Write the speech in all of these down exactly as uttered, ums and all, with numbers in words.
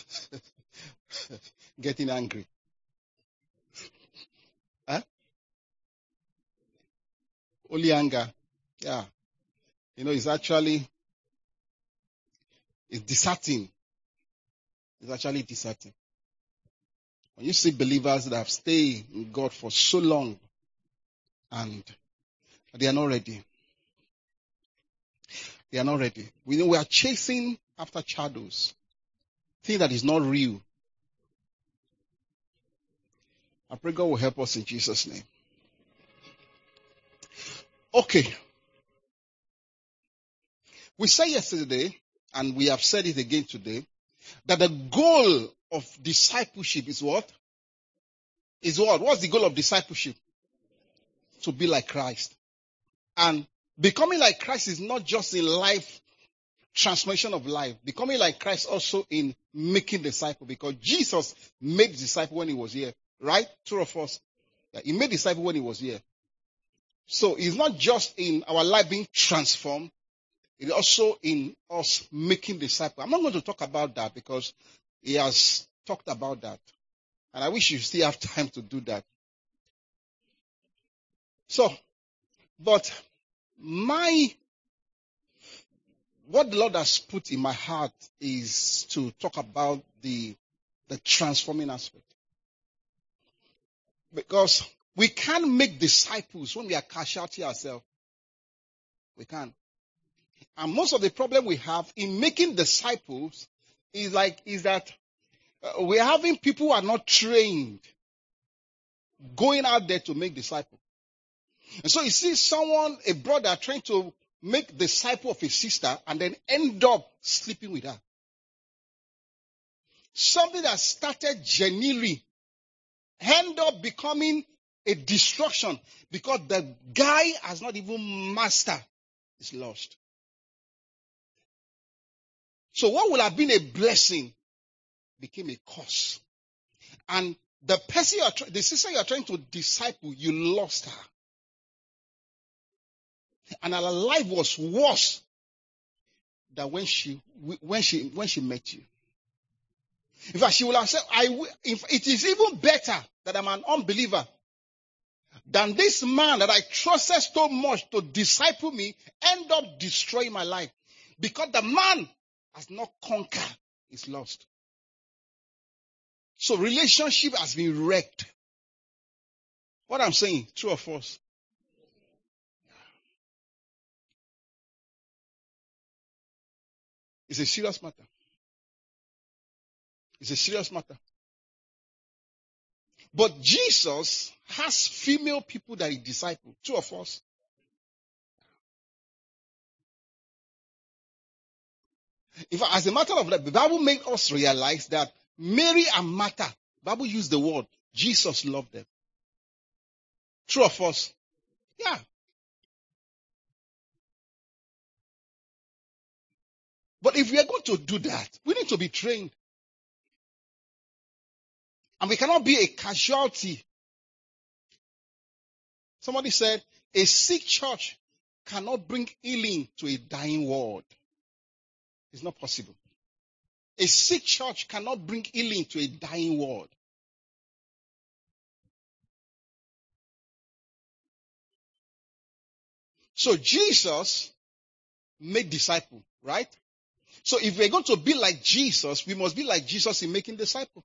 getting angry. Huh? Only anger. Yeah. You know, it's actually, it's disheartening. It's actually disheartening. When you see believers that have stayed in God for so long and they are not ready. They are not ready. We know we are chasing after shadows. Thing that is not real. I pray God will help us in Jesus' name. Okay. We said yesterday, and we have said it again today, that the goal of discipleship is what? Is what? What's the goal of discipleship? To be like Christ. And becoming like Christ is not just in life, transformation of life. Becoming like Christ also in making disciples. Because Jesus made disciples when he was here. Right? Two of us. Yeah, he made disciples when he was here. So it's not just in our life being transformed. It's also in us making disciples. I'm not going to talk about that because he has talked about that. And I wish you still have time to do that. So, but my, what the Lord has put in my heart is to talk about the, the transforming aspect. Because we can't make disciples when we are casualty ourselves. We can't. And most of the problem we have in making disciples is like, is that uh, we're having people who are not trained going out there to make disciples. And so you see someone, a brother, trying to make disciple of a sister and then end up sleeping with her. Something that started genuinely end up becoming a destruction because the guy has not even mastered his lust. So what would have been a blessing became a curse. And the person you are, the sister you are trying to disciple, you lost her. And her life was worse than when she, when she, when she met you. In fact, she will have said, I will, it is even better that I'm an unbeliever than this man that I trusted so much to disciple me end up destroying my life. Because the man has not conquered his lust. So relationship has been wrecked. What I'm saying, true or false? It's a serious matter. It's a serious matter. But Jesus has female people that he disciples. True or false? In fact, as a matter of fact, the Bible made us realize that Mary and Martha, the Bible used the word, Jesus loved them. True or false? Yeah. But if we are going to do that, we need to be trained. And we cannot be a casualty. Somebody said, a sick church cannot bring healing to a dying world. It's not possible. A sick church cannot bring healing to a dying world. So Jesus made disciples, right? So if we're going to be like Jesus, we must be like Jesus in making disciples.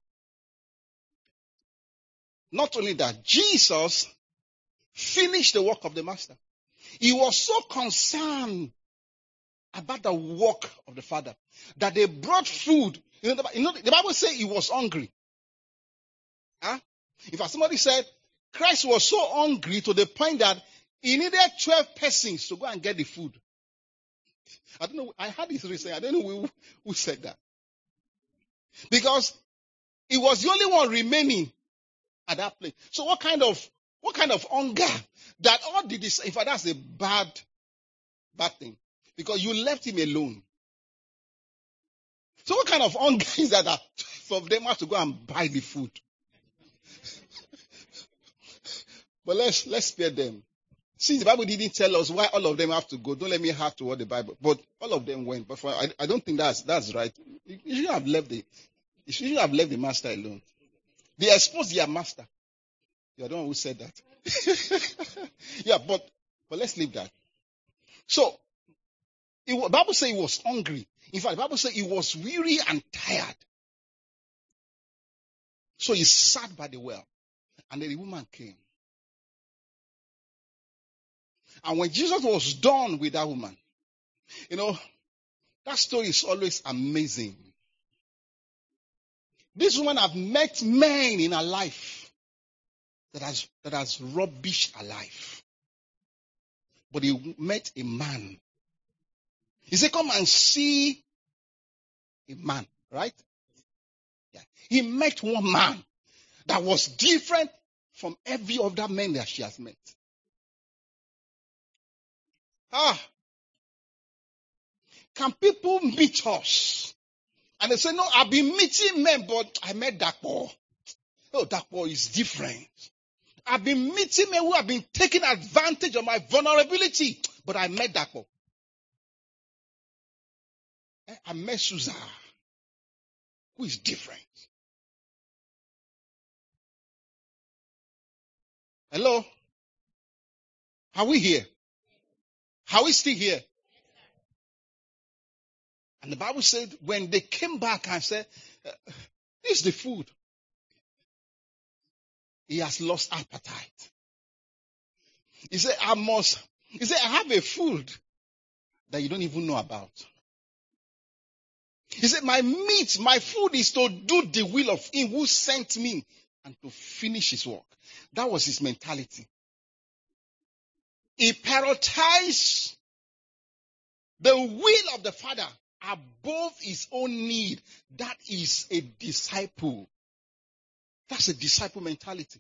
Not only that, Jesus finished the work of the master. He was so concerned about the work of the Father that they brought food. You know, the, you know, the Bible says he was hungry. Huh? In fact, somebody said Christ was so hungry to the point that he needed twelve persons to go and get the food. I don't know. I heard this recently. I don't know who, who said that. Because he was the only one remaining at that place. So what kind of what kind of hunger that all the disciples, in fact, that's a bad, bad thing. Because you left him alone. So what kind of hunger is that, that for them have to go and buy the food? But let's let's spare them. Since the Bible didn't tell us why all of them have to go, don't let me have to what the Bible. But all of them went. But for, I, I don't think that's that's right. You, you should have left the. You shouldn't have left the master alone. They exposed their master. You're the one who said that. yeah, but but let's leave that. So, the Bible says he was hungry. In fact, the Bible says he was weary and tired. So he sat by the well. And then the woman came. And when Jesus was done with that woman, you know, that story is always amazing. This woman have met men in her life that has, that has rubbished her life. But he met a man. He said, come and see a man, right? Yeah. He met one man that was different from every other man that she has met. Ah. Can people meet us? And they say, no, I've been meeting men, but I met Dakpo. Oh, Dakpo is different. I've been meeting men who have been taking advantage of my vulnerability, but I met Dakpo. I met Susan, who is different. Hello? Are we here? Are we still here? And the Bible said when they came back and said, this is the food. He has lost appetite. He said, I must, he said, I have a food that you don't even know about. He said, my meat, my food is to do the will of him who sent me and to finish his work. That was his mentality. He prioritized the will of the Father above his own need. That is a disciple. That's a disciple mentality.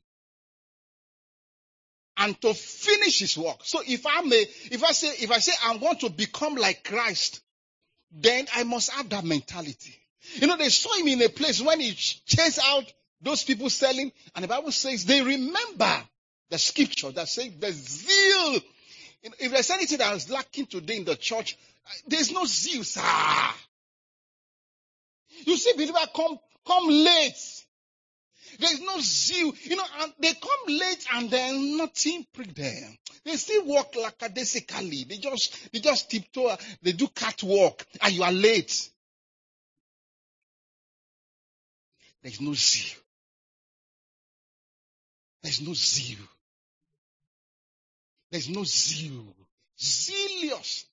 And to finish his work. So if I may, if I say, if I say I want to become like Christ, then I must have that mentality. You know, they saw him in a place when he chased out those people selling, and the Bible says they remember the scripture that says the zeal. If there's anything that is lacking today in the church, there's no zeal, sir. You see people come, come late. There's no zeal. You know, and they come late and then nothing prick them. They still walk lackadaisically. They just, they just tiptoe. They do catwalk and you are late. There's no zeal. There's no zeal. There's no zeal. Zealous.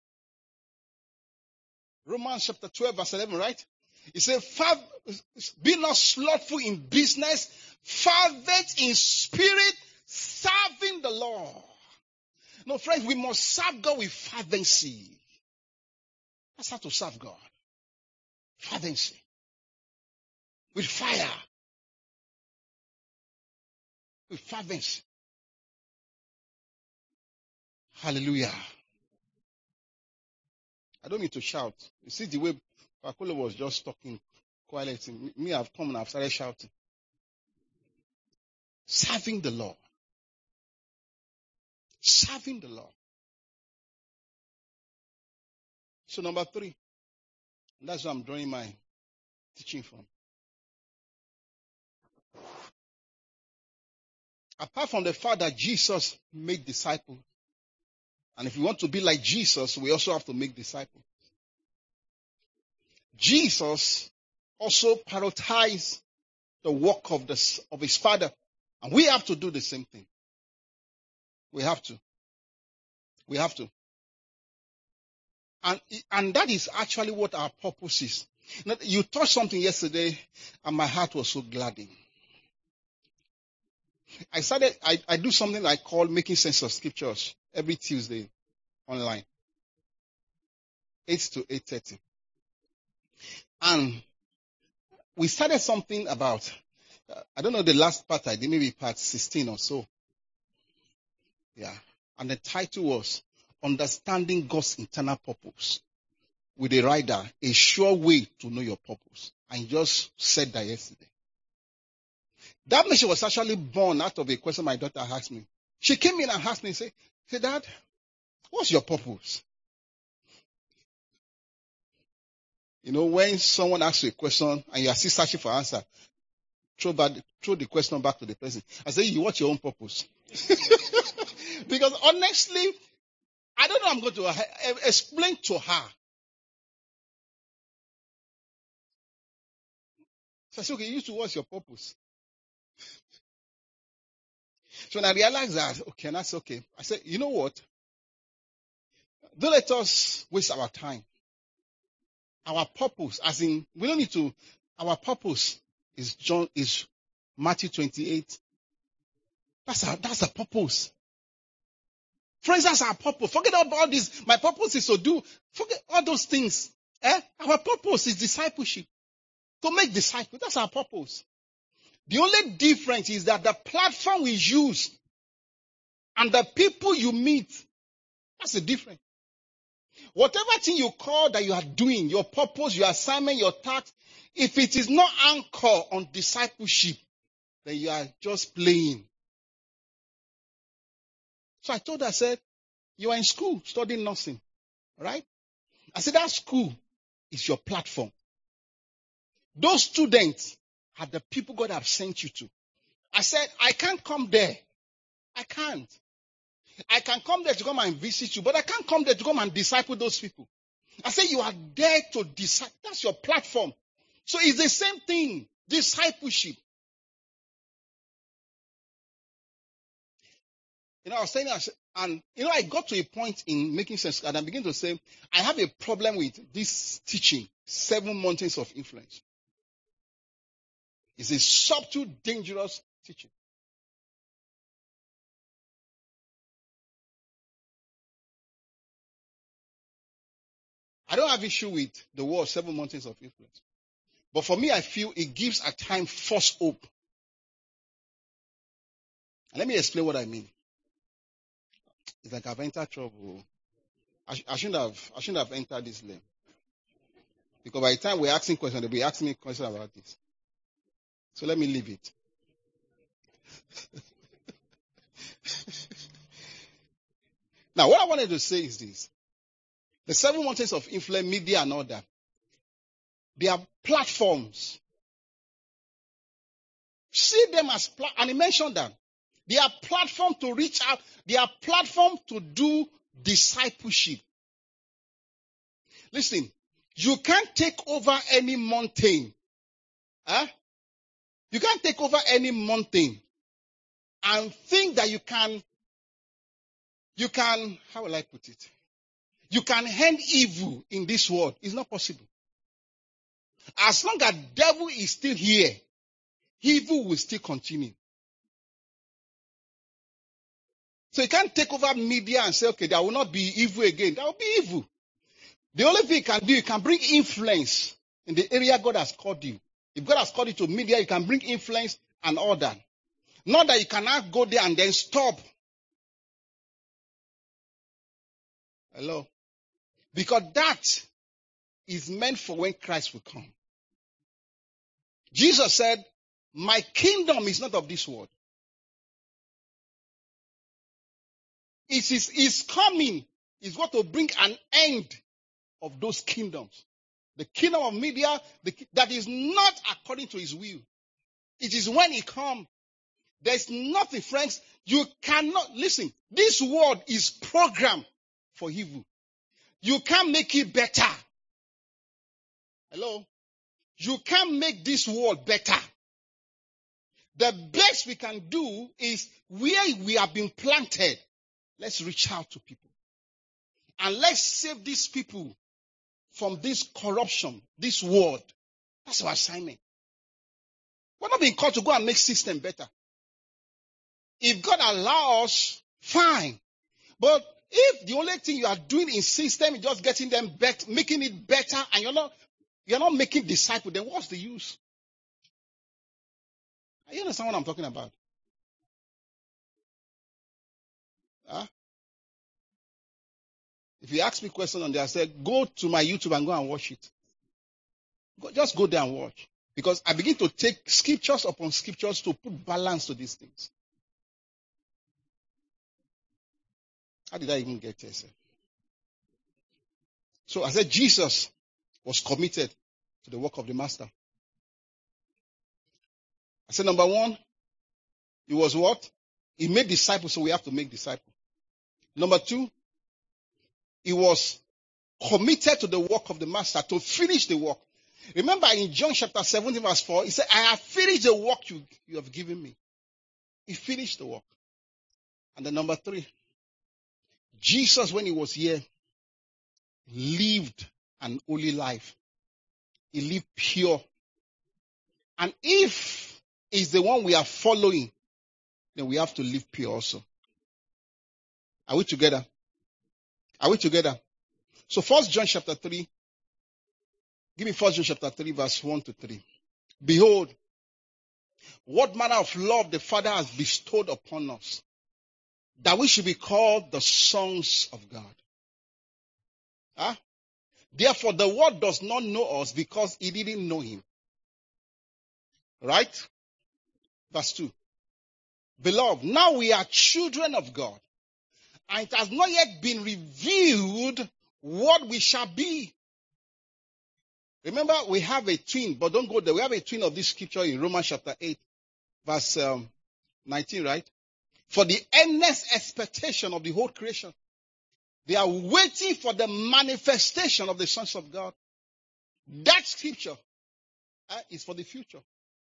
Romans chapter twelve verse eleven, right? It says, be not slothful in business, fervent in spirit, serving the Lord. No, friends, we must serve God with fervency. That's how to serve God. Fervency. With fire. With fervency. Hallelujah. I don't need to shout. You see the way Pakula was just talking quietly. Me, I've come and I've started shouting. Serving the Lord. Serving the Lord. So number three. And that's where I'm drawing my teaching from. Apart from the fact that Jesus made disciples, and if we want to be like Jesus, we also have to make disciples. Jesus also prioritized the work of, the, of his Father. And we have to do the same thing. We have to. We have to. And, and that is actually what our purpose is. You touched something yesterday, and my heart was so gladdened. I started, I, I do something I call Making Sense of Scriptures every Tuesday online. eight to eight thirty. And we started something about, uh, I don't know the last part I did, maybe part sixteen or so. Yeah. And the title was Understanding God's Internal Purpose. With a rider, a sure way to know your purpose. I just said that yesterday. That message was actually born out of a question my daughter asked me. She came in and asked me, say, say, Dad, what's your purpose? You know, when someone asks you a question and you are still searching for answer, throw back, throw the question back to the person. I say, you want your own purpose. Because honestly, I don't know I'm going to uh, explain to her. So I said, okay, you two, what's your purpose? So when I realized that, okay, and I said, okay. I said, you know what? Don't let us waste our time. Our purpose, as in, we don't need to, our purpose is John, is Matthew twenty-eight. That's our, that's our purpose. Friends, that's our purpose. Forget about this. My purpose is to do, forget all those things. Eh? Our purpose is discipleship. To make disciples. That's our purpose. The only difference is that the platform we use and the people you meet, that's the difference. Whatever thing you call that you are doing, your purpose, your assignment, your task, if it is not anchored on discipleship, then you are just playing. So I told her, I said, you are in school studying nursing, right? I said, that school is your platform. Those students are the people God have sent you to. I said, I can't come there. I can't. I can come there to come and visit you, but I can't come there to come and disciple those people. I said, you are there to disciple. That's your platform. So it's the same thing, discipleship. You know, I was saying, and you know, I got to a point in making sense, and I began to say, I have a problem with this teaching, Seven Mountains of Influence. It's a subtle, dangerous teaching. I don't have issue with the word Seven Mountains of Influence. But for me, I feel it gives at times false hope. And let me explain what I mean. It's like I've entered trouble. I, sh- I shouldn't have I shouldn't have entered this lane. Because by the time we're asking questions, they'll be asking me questions about this. So let me leave it. Now, what I wanted to say is this. The Seven Mountains of Influence, media and all that, they are platforms. See them as, pla- and he mentioned that. They are platform to reach out. They are platform to do discipleship. Listen, you can't take over any mountain. Huh? You can't take over any mountain and think that you can, you can, how will I put it? You can end evil in this world. It's not possible. As long as devil is still here, evil will still continue. So you can't take over media and say, okay, there will not be evil again. There will be evil. The only thing you can do, you can bring influence in the area God has called you. If God has called you to media, you can bring influence and all that. Not that you cannot go there and then stop. Hello? Because that is meant for when Christ will come. Jesus said, my kingdom is not of this world. It is his coming is going to bring an end of those kingdoms. The kingdom of media, the, that is not according to his will. It is when he comes. There's nothing, friends. You cannot, listen, this world is programmed for evil. You can't make it better. Hello? You can't make this world better. The best we can do is where we have been planted, let's reach out to people. And let's save these people from this corruption, this world. That's our assignment. We're not being called to go and make system better. If God allows, fine. But if the only thing you are doing in system is just getting them better, making it better, and you're not, you're not making disciples, then what's the use? You understand what I'm talking about? Huh? If you ask me questions on there, I say, go to my YouTube and go and watch it. Go, just go there and watch. Because I begin to take scriptures upon scriptures to put balance to these things. How did I even get here, sir? So I said Jesus was committed to the work of the master. I said number one, he was what? He made disciples, so we have to make disciples. Number two, he was committed to the work of the master to finish the work. Remember in John chapter seventeen verse four, he said, I have finished the work you, you have given me. He finished the work. And then number three, Jesus, when he was here, lived an holy life. He lived pure. And if it's the one we are following, then we have to live pure also. Are we together? Are we together? So First John chapter three. Give me First John chapter three, verse one to three. Behold, what manner of love the Father has bestowed upon us, that we should be called the sons of God. Huh? Therefore, the world does not know us because it didn't know him. Right? Verse two. Beloved, now we are children of God, and it has not yet been revealed what we shall be. Remember, we have a twin, but don't go there. We have a twin of this scripture in Romans chapter eight, verse um, nineteen, right? For the earnest expectation of the whole creation. They are waiting for the manifestation of the sons of God. That scripture uh, is for the future.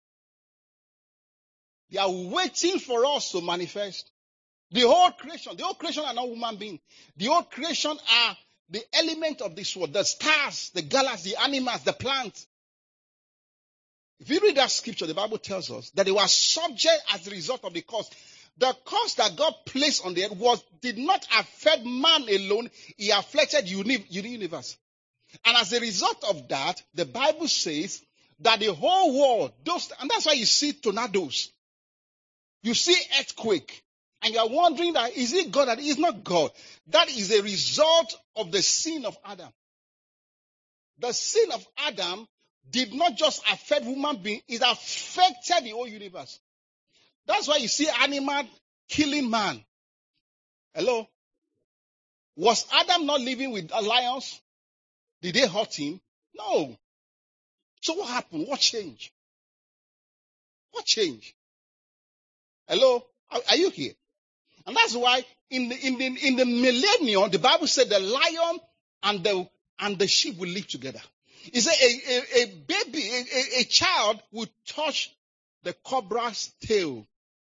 They are waiting for us to manifest. The whole creation, the whole creation are not human beings. The whole creation are the element of this world, the stars, the galaxies, the animals, the plants. If you read that scripture, the Bible tells us that they were subject as a result of the curse. The curse that God placed on the earth was did not affect man alone, he affected the universe. And as a result of that, the Bible says that the whole world, those, and that's why you see tornadoes. You see earthquake. And you are wondering that, is it God? That is not God. That is a result of the sin of Adam. The sin of Adam did not just affect human beings, it affected the whole universe. That's why you see animal killing man. Hello? Was Adam not living with lions? Did they hurt him? No. So what happened? What changed? What changed? Hello? Are, are you here? And that's why in the, in the, in the millennium, the Bible said the lion and the, and the sheep will live together. It said a, a, a baby, a, a, a child will touch the cobra's tail.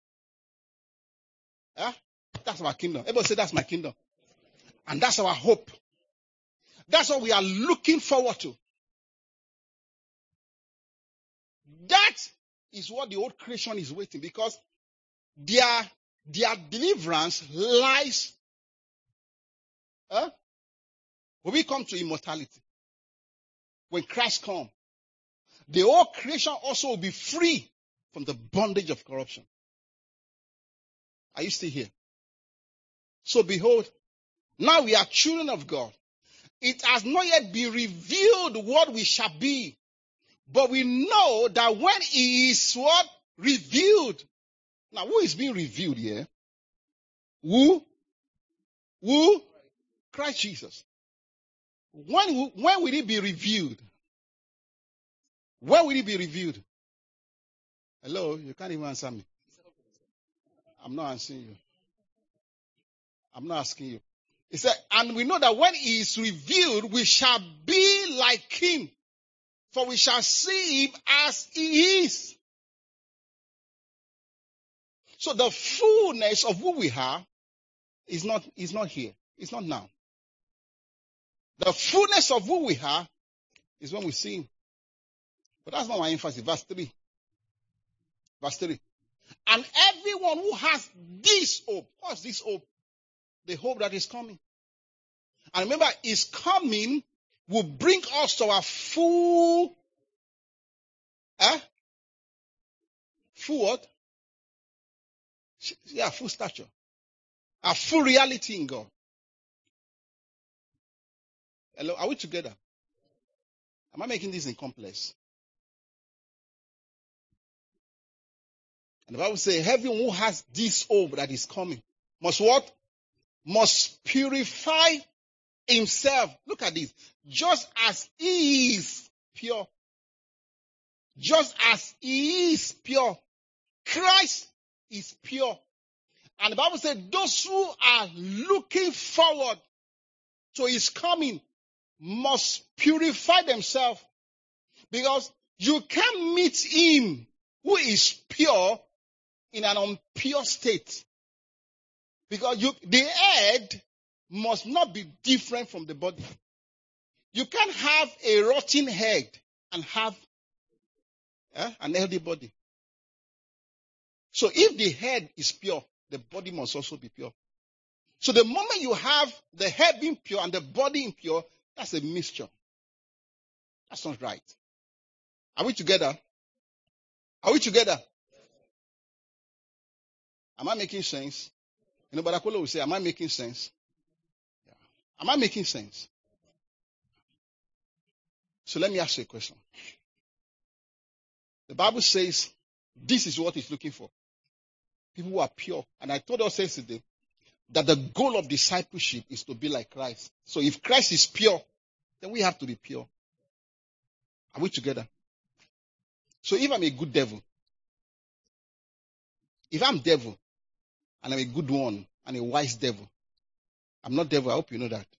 Huh? That's our kingdom. Everybody say that's my kingdom. And that's our hope. That's what we are looking forward to. That is what the old creation is waiting, because their Their deliverance lies huh? when we come to immortality. When Christ comes, the whole creation also will be free from the bondage of corruption. Are you still here? So behold, now we are children of God. It has not yet been revealed what we shall be, but we know that when it is what? Revealed. Now, who is being revealed here? Who? Who? Christ Jesus. When, when will it be revealed? When will it be revealed? Hello? You can't even answer me. I'm not answering you. I'm not asking you. He said, and we know that when he is revealed, we shall be like him, for we shall see him as he is. So the fullness of who we are is not, is not here. It's not now. The fullness of who we are is when we see him. But that's not my emphasis. Verse three. Verse three. And everyone who has this hope, what's this hope? The hope that is coming. And remember, his coming will bring us to our full, eh? Full what? Yeah, full stature. Our full reality in God. Hello, are we together? Am I making this in complex? And the Bible says, everyone who has this hope that is coming must what? Must purify himself, look at this, just as he is pure. Just as he is pure. Christ is pure. And the Bible said those who are looking forward to his coming must purify themselves. Because you can't meet him who is pure in an impure state. Because you, the head must not be different from the body. You can't have a rotten head and have eh, an healthy body. So if the head is pure, the body must also be pure. So the moment you have the head being pure and the body impure, that's a mixture. That's not right. Are we together? Are we together? Am I making sense? You know, Barakola will say, am I making sense? Yeah. Am I making sense? So let me ask you a question. The Bible says this is what it's looking for. People who are pure. And I told us yesterday that the goal of discipleship is to be like Christ. So if Christ is pure, then we have to be pure. Are we together? So if I'm a good devil, if I'm devil, and I'm a good one, and a wise devil, I'm not devil, I hope you know that.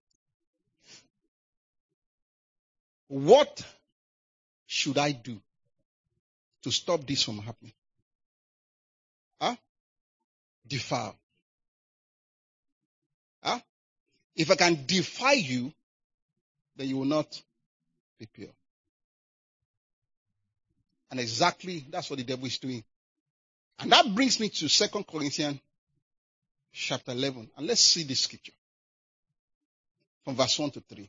What should I do to stop this from happening? Huh? Defile. Huh? If I can defy you, then you will not be pure. And exactly that's what the devil is doing. And that brings me to Second Corinthians chapter eleven. And let's see this scripture. From verse one to three.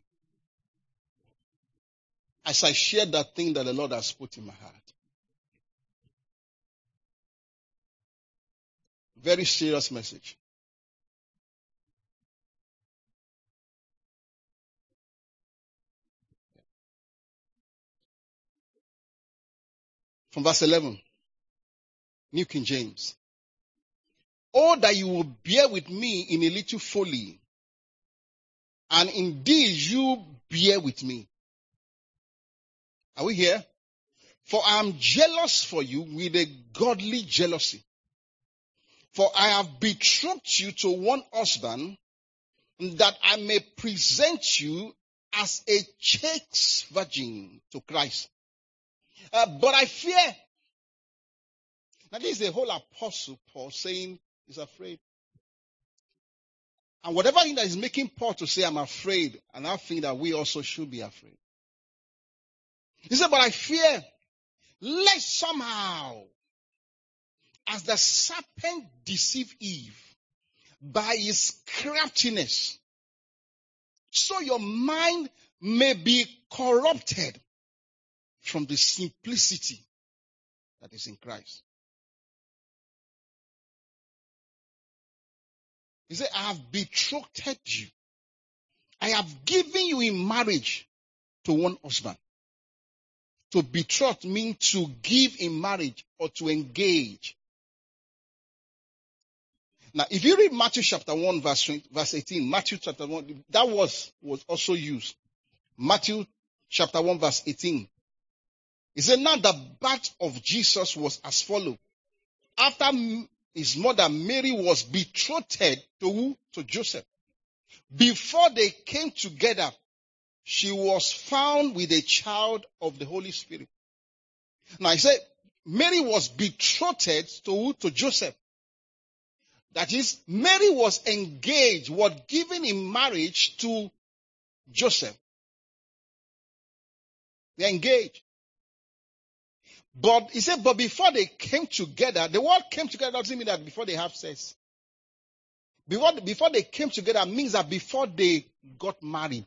As I share that thing that the Lord has put in my heart. Very serious message. From verse eleven, New King James. Oh, that you will bear with me in a little folly, and indeed you bear with me. Are we here? For I am jealous for you with a godly jealousy. For I have betrothed you to one husband, that I may present you as a chaste virgin to Christ. Uh, but I fear. Now this is the whole apostle Paul saying he's afraid. And whatever thing that is making Paul to say I'm afraid, and I think that we also should be afraid. He said, but I fear, lest somehow, as the serpent deceived Eve by his craftiness, so your mind may be corrupted from the simplicity that is in Christ. He said, I have betrothed you. I have given you in marriage to one husband. To betroth means to give in marriage or to engage. Now, if you read Matthew chapter one, verse, verse eighteen, Matthew chapter one, that was, was also used. Matthew chapter one, verse eighteen. He said, now the birth of Jesus was as follows. After his mother Mary was betrothed to who? To Joseph. Before they came together, she was found with a child of the Holy Spirit. Now he said, Mary was betrothed to who? To Joseph. That is, Mary was engaged, was given in marriage to Joseph. They engaged. But he said, but before they came together, the word came together doesn't mean that before they have sex. Before, before they came together means that before they got married.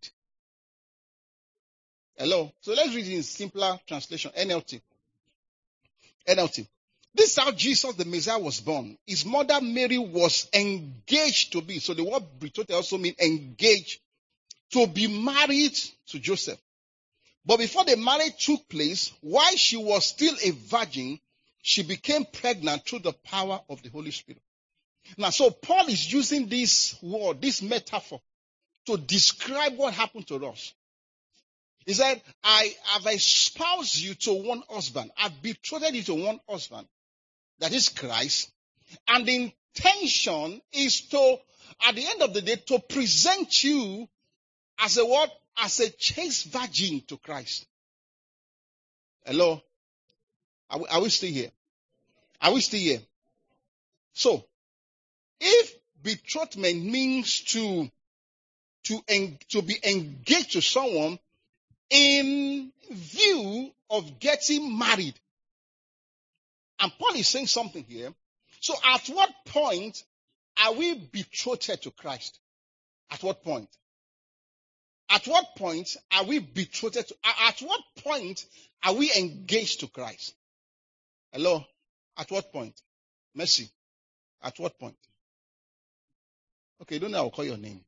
Hello? So let's read it in simpler translation, N L T. N L T. This is how Jesus the Messiah was born. His mother Mary was engaged to be. So the word betrothed also means engaged to be married to Joseph. But before the marriage took place, while she was still a virgin, she became pregnant through the power of the Holy Spirit. Now, so Paul is using this word, this metaphor, to describe what happened to us. He said, I have espoused you to one husband. I've betrothed you to one husband. That is Christ. And the intention is to, at the end of the day, to present you as a what? As a chaste virgin to Christ. Hello? Are we, are we still here? Are we still here? So, if betrothment means to, to, en, to be engaged to someone in view of getting married, and Paul is saying something here. So at what point are we betrothed to Christ? At what point? At what point are we betrothed to, at what point are we engaged to Christ? Hello? At what point? Mercy. At what point? Okay, don't know I'll call your name.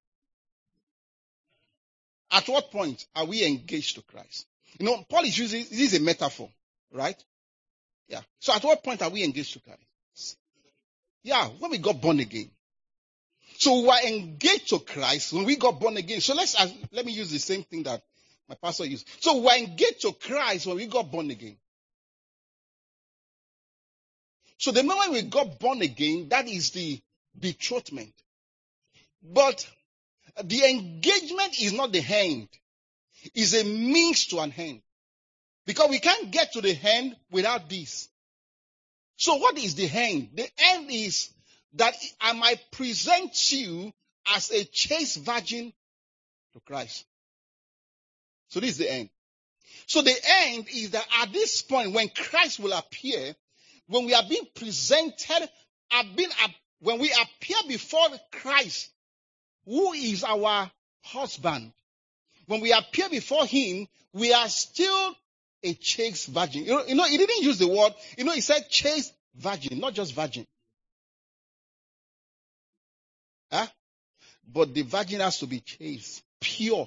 At what point are we engaged to Christ? You know, Paul is using, this is a metaphor, right? Yeah. So at what point are we engaged to Christ? Yeah, when we got born again. So we were engaged to Christ when we got born again. So let's, let me use the same thing that my pastor used. So we were engaged to Christ when we got born again. So the moment we got born again, that is the betrothment. But the engagement is not the end. It's a means to an end. Because we can't get to the end without this. So what is the end? The end is that I might present you as a chaste virgin to Christ. So this is the end. So the end is that at this point when Christ will appear, when we are being presented, have been, when we appear before Christ, who is our husband, when we appear before him, we are still a chaste virgin. You know, you know, he didn't use the word, you know, he said chaste virgin, not just virgin. Huh? But the virgin has to be chaste, pure,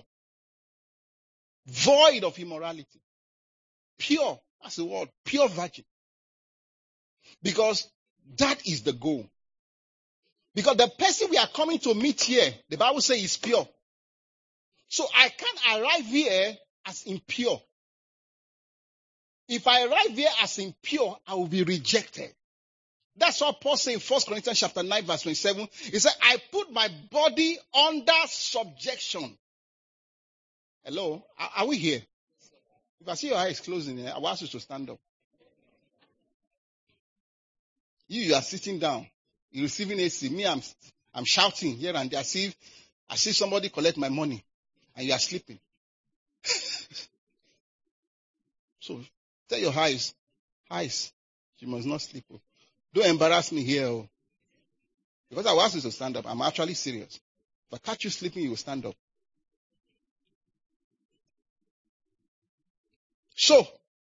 void of immorality. Pure, that's the word, pure virgin. Because that is the goal. Because the person we are coming to meet here, the Bible says is pure. So I can't arrive here as impure. If I arrive here as impure, I will be rejected. That's what Paul says in First Corinthians chapter nine, verse twenty-seven. He said, I put my body under subjection. Hello? Are, are we here? If I see your eyes closing here, I will ask you to stand up. You, you are sitting down. You're receiving A C. Me, I'm, I'm shouting here and there. I see, I see somebody collect my money and you are sleeping. So tell your eyes, eyes, you must not sleep. Don't embarrass me here. Oh. Because I will ask you to stand up. I'm actually serious. If I catch you sleeping, you will stand up. So,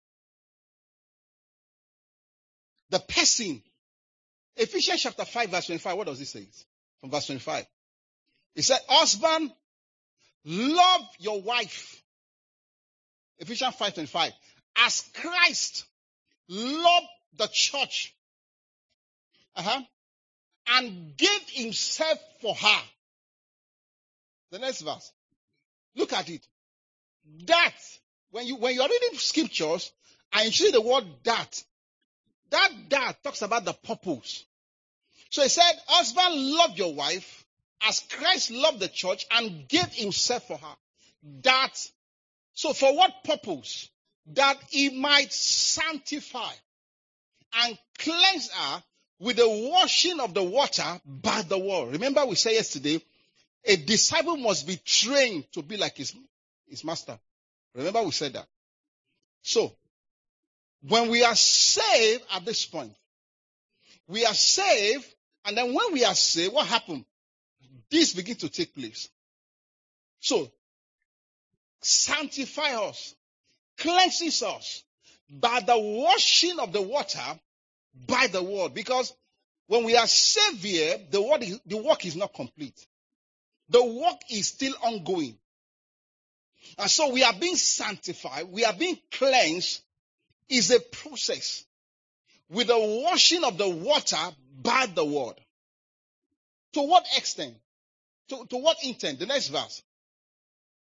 the person, Ephesians chapter five, verse twenty-five, what does it say? From verse twenty-five. It said, husband, love your wife. Ephesians five twenty-five. As Christ loved the church, uh-huh, and gave himself for her. The next verse. Look at it. That, when you when you're reading scriptures and you see the word that, that that talks about the purpose. So he said, husband, love your wife as Christ loved the church and gave himself for her. That, so for what purpose? That he might sanctify and cleanse her with the washing of the water by the word. Remember we said yesterday, a disciple must be trained to be like his, his master. Remember we said that. So, when we are saved at this point, we are saved, and then when we are saved, what happened? This begins to take place. So, sanctify us, cleanses us by the washing of the water by the word. Because when we are saved here, the, word is, the work is not complete. The work is still ongoing. And so we are being sanctified, we are being cleansed, is a process with the washing of the water by the word. To what extent? To, to what intent? The next verse.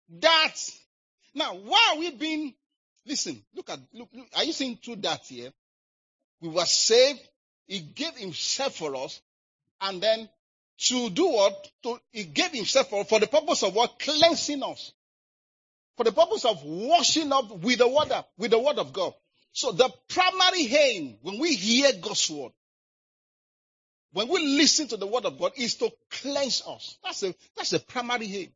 that, now, why are we being, listen, look at, look, look, are you seeing through that here? We were saved. He gave himself for us. And then to do what? To, he gave himself for, for the purpose of what? Cleansing us. For the purpose of washing up with the water, with the word of God. So the primary aim when we hear God's word, when we listen to the word of God, is to cleanse us. That's a, that's the primary aim.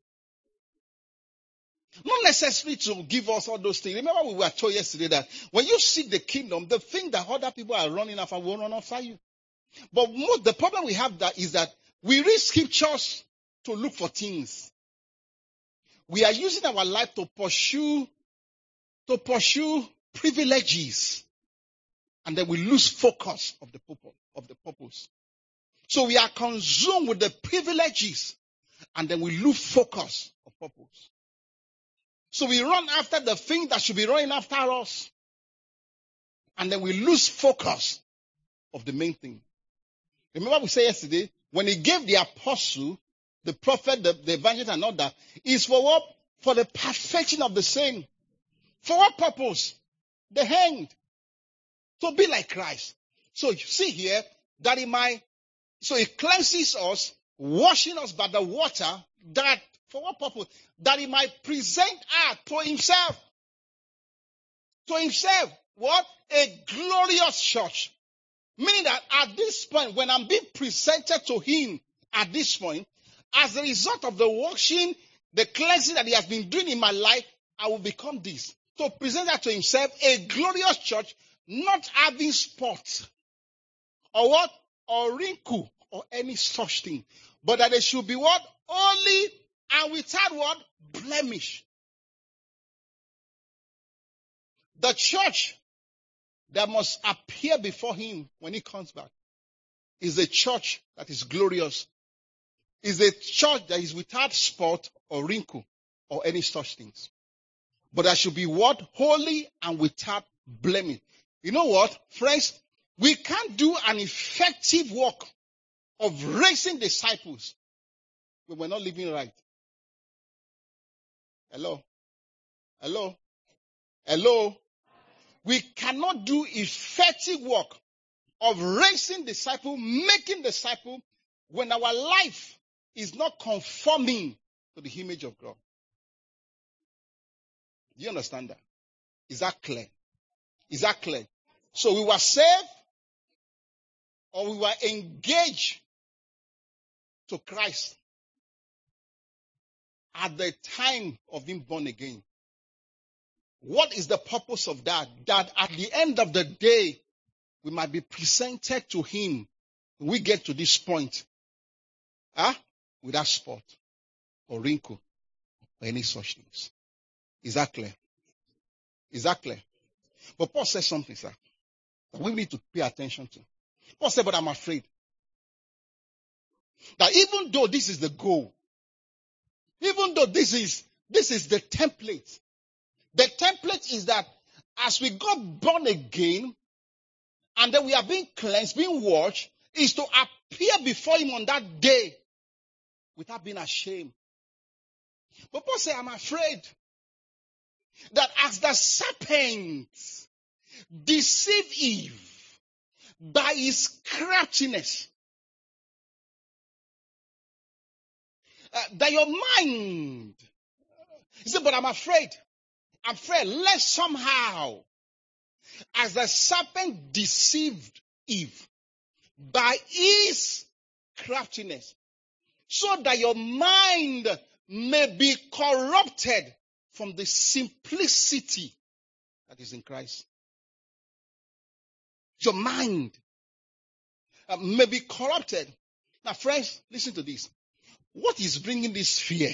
Not necessarily to give us all those things. Remember we were told yesterday that when you seek the kingdom, the thing that other people are running after will run after you. But most, the problem we have that is that we read scriptures to look for things. We are using our life to pursue, to pursue privileges. And then we lose focus of the purpose, of the purpose. So we are consumed with the privileges and then we lose focus of purpose. So we run after the thing that should be running after us. And then we lose focus of the main thing. Remember we said yesterday, when he gave the apostle, the prophet, the, the evangelist and all that, is for what? For the perfection of the saint. For what purpose? The end. To be like Christ. So you see here, that he might, so he cleanses us, washing us by the water, that, for what purpose? That he might present us to himself. To himself. What? A glorious church. Meaning that at this point, when I'm being presented to him at this point, as a result of the washing, the cleansing that he has been doing in my life, I will become this. To present that to himself, a glorious church, not having spot, or what? Or wrinkle, or any such thing. But that they should be what? Holy and without what? Blemish. The church that must appear before him when he comes back is a church that is glorious. Is a church that is without spot or wrinkle or any such things. But that should be what? Holy and without blemish. You know what, friends? We can't do an effective work of raising disciples when we're not living right. Hello? Hello? Hello? We cannot do effective work of raising disciples, making disciples, when our life is not conforming to the image of God. Do you understand that? Is that clear? Is that clear? So we were saved, or we were engaged to Christ at the time of being born again. What is the purpose of that? That at the end of the day, we might be presented to him when we get to this point. Huh? Without spot or wrinkle or any such things. Is that clear? Is that clear? But Paul says something, sir, that we need to pay attention to. Paul said, but I'm afraid that even though this is the goal, even though this is, this is the template, the template is that as we got born again, and then we are being cleansed, being washed, is to appear before him on that day without being ashamed. But Paul said, I'm afraid that as the serpent deceived Eve by his craftiness, uh, that your mind, he said, but I'm afraid, I'm afraid, lest somehow, as the serpent deceived Eve by his craftiness, so that your mind may be corrupted from the simplicity that is in Christ. Your mind uh, may be corrupted. Now, friends, listen to this. What is bringing this fear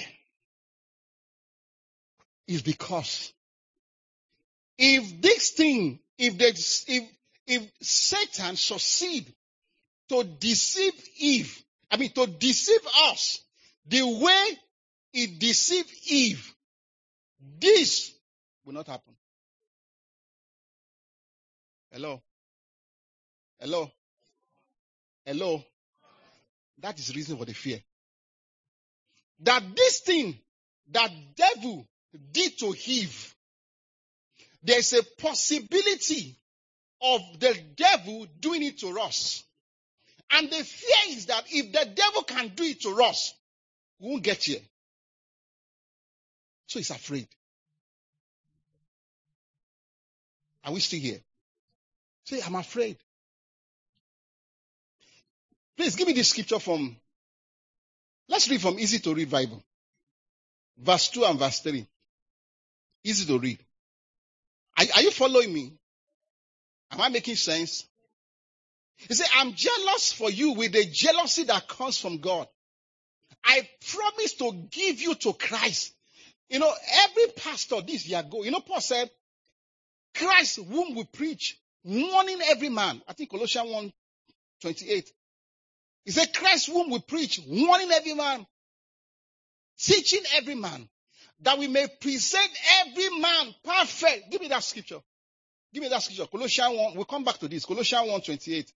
is because if this thing, if there's, if if Satan succeed to deceive Eve, I mean to deceive us the way he deceived Eve, this will not happen. Hello? Hello? Hello? That is the reason for the fear. That this thing that devil did to Eve, there's a possibility of the devil doing it to us. And the fear is that if the devil can do it to us, we won't get here. So he's afraid. Are we still here? Say, I'm afraid. Please give me the scripture from, let's read from Easy to Read Bible. Verse two and verse three. Easy to read. Are, are you following me? Am I making sense? He said, I'm jealous for you with the jealousy that comes from God. I promise to give you to Christ. You know, every pastor this year go. You know, Paul said, Christ whom we preach, warning every man. I think Colossians one twenty-eight. He said, Christ whom we preach, warning every man, teaching every man, that we may present every man perfect. Give me that scripture. Give me that scripture. Colossians one. We'll come back to this. Colossians one twenty-eight.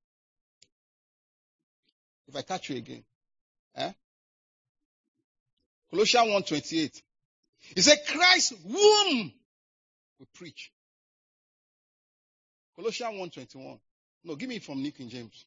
If I catch you again. Eh? Colossians one twenty-eight. He said, Christ whom we preach. Colossians one twenty-one. No, give me from New King James.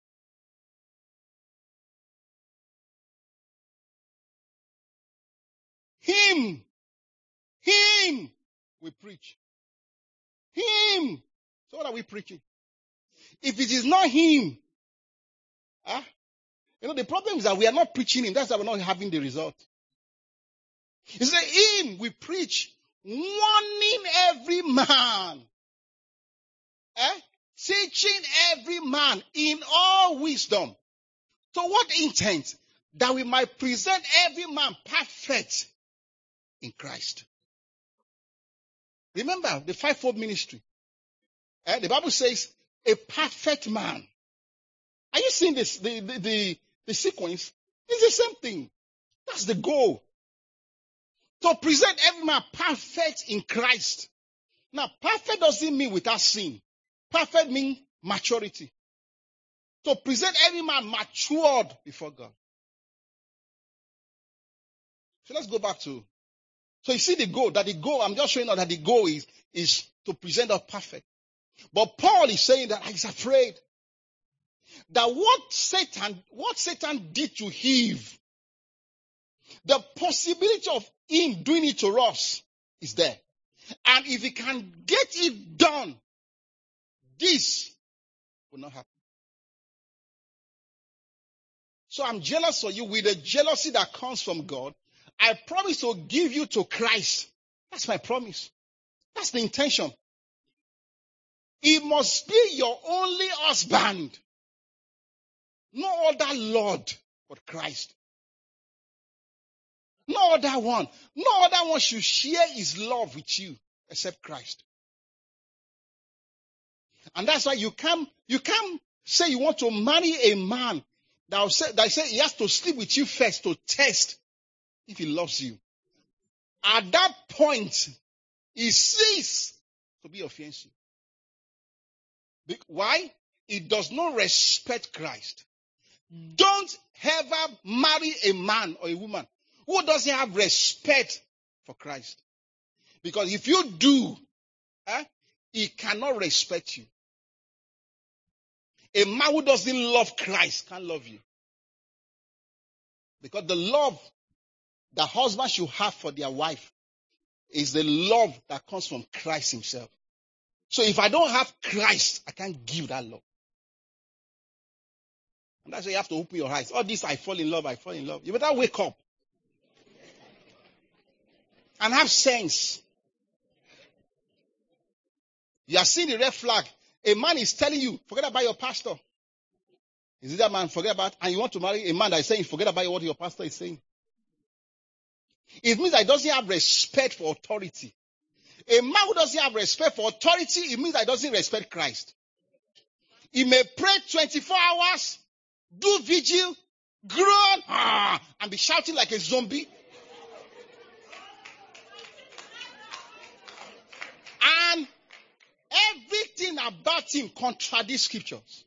Him. Him we preach. Him. So what are we preaching? If it is not him, huh? You know, the problem is that we are not preaching him. That's why we're not having the result. He said, him we preach, warning every man. Eh? Teaching every man in all wisdom. So what intent? That we might present every man perfect in Christ. Remember the fivefold ministry. Eh? The Bible says, a perfect man. Are you seeing this? The, the, the, the sequence? It's the same thing. That's the goal. To present every man perfect in Christ. Now, perfect doesn't mean without sin. Perfect means maturity. To present every man matured before God. So let's go back to, so you see the goal, that the goal, I'm just showing you that the goal is, is to present us perfect. But Paul is saying that he's afraid that what Satan, what Satan did to Eve, the possibility of him doing it to us is there. And if he can get it done, this will not happen. So I'm jealous of you with the jealousy that comes from God. I promise to give you to Christ. That's my promise. That's the intention. He must be your only husband. No other Lord but Christ. No other one. No other one should share his love with you except Christ. And that's why you can't, you can't say you want to marry a man that will say, that say he has to sleep with you first to test if he loves you. At that point, he ceases to be offensive. Why? He does not respect Christ. Don't ever marry a man or a woman who doesn't have respect for Christ. Because if you do, eh, he cannot respect you. A man who doesn't love Christ can't love you. Because the love the husband should have for their wife is the love that comes from Christ himself. So if I don't have Christ, I can't give that love. And that's why you have to open your eyes. All this, I fall in love, I fall in love. You better wake up. And have sense. You are seeing the red flag. A man is telling you, forget about your pastor. Is it that man, forget about, and you want to marry a man that is saying, forget about what your pastor is saying. It means that he doesn't have respect for authority. A man who doesn't have respect for authority, it means that he doesn't respect Christ. He may pray twenty-four hours, do vigil, groan, ah, and be shouting like a zombie. And everything about him contradicts scriptures.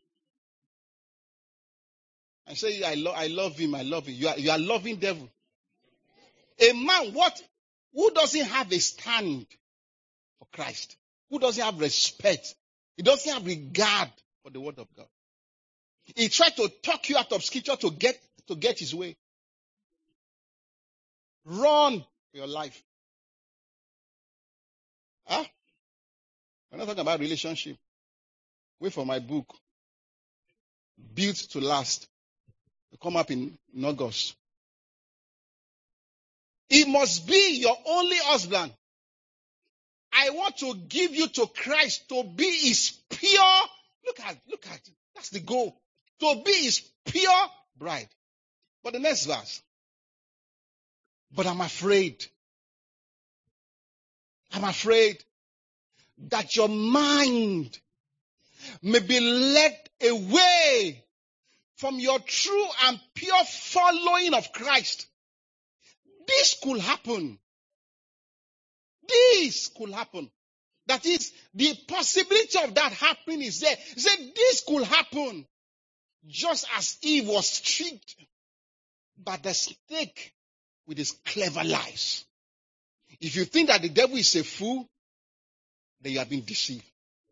And say, I, lo- I love him, I love him. You are, you are loving devil. A man what who doesn't have a stand for Christ, who doesn't have respect, he doesn't have regard for the word of God. He tried to talk you out of scripture to get to get his way. Run for your life. Huh? I'm not talking about relationship. Wait for my book, Built to Last. It'll come up in, in August. It must be your only husband. I want to give you to Christ to be his pure. Look at, look at it. That's the goal. To be his pure bride. But the next verse. But I'm afraid. I'm afraid that your mind may be led away from your true and pure following of Christ. This could happen. This could happen. That is, the possibility of that happening is there. He said, this could happen. Just as Eve was tricked by the snake with his clever lies. If you think that the devil is a fool, then you have been deceived.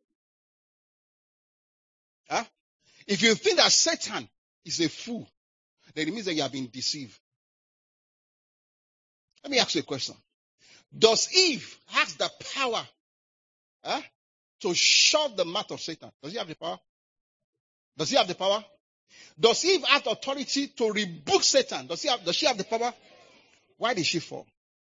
Huh? If you think that Satan is a fool, then it means that you have been deceived. Let me ask you a question. Does Eve have the power huh, to shut the mouth of Satan? Does he have the power? Does he have the power? Does Eve have authority to rebuke Satan? Does, he have, does she have the power? Why did she fall?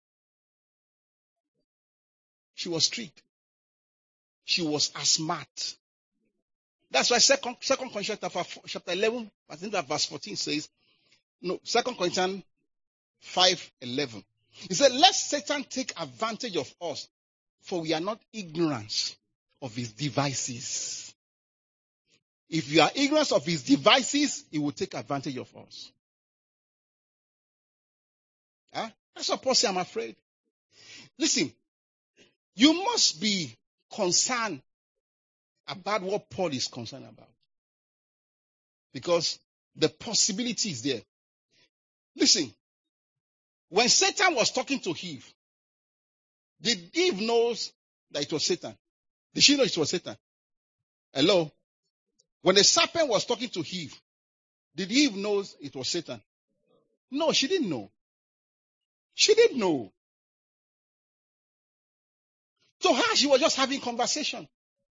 She was tricked. She was smart. That's why Second, Second Corinthians chapter eleven, I think that verse fourteen says, no, Second Corinthians five eleven. He said, let Satan take advantage of us, for we are not ignorant of his devices. If you are ignorant of his devices, he will take advantage of us. Huh? That's what Paul said, I'm afraid. Listen, you must be concerned about what Paul is concerned about. Because the possibility is there. Listen, when Satan was talking to Eve, did Eve know that it was Satan? Did she know it was Satan? Hello? When the serpent was talking to Eve, did Eve know it was Satan? No, she didn't know. She didn't know. To her, she was just having conversation.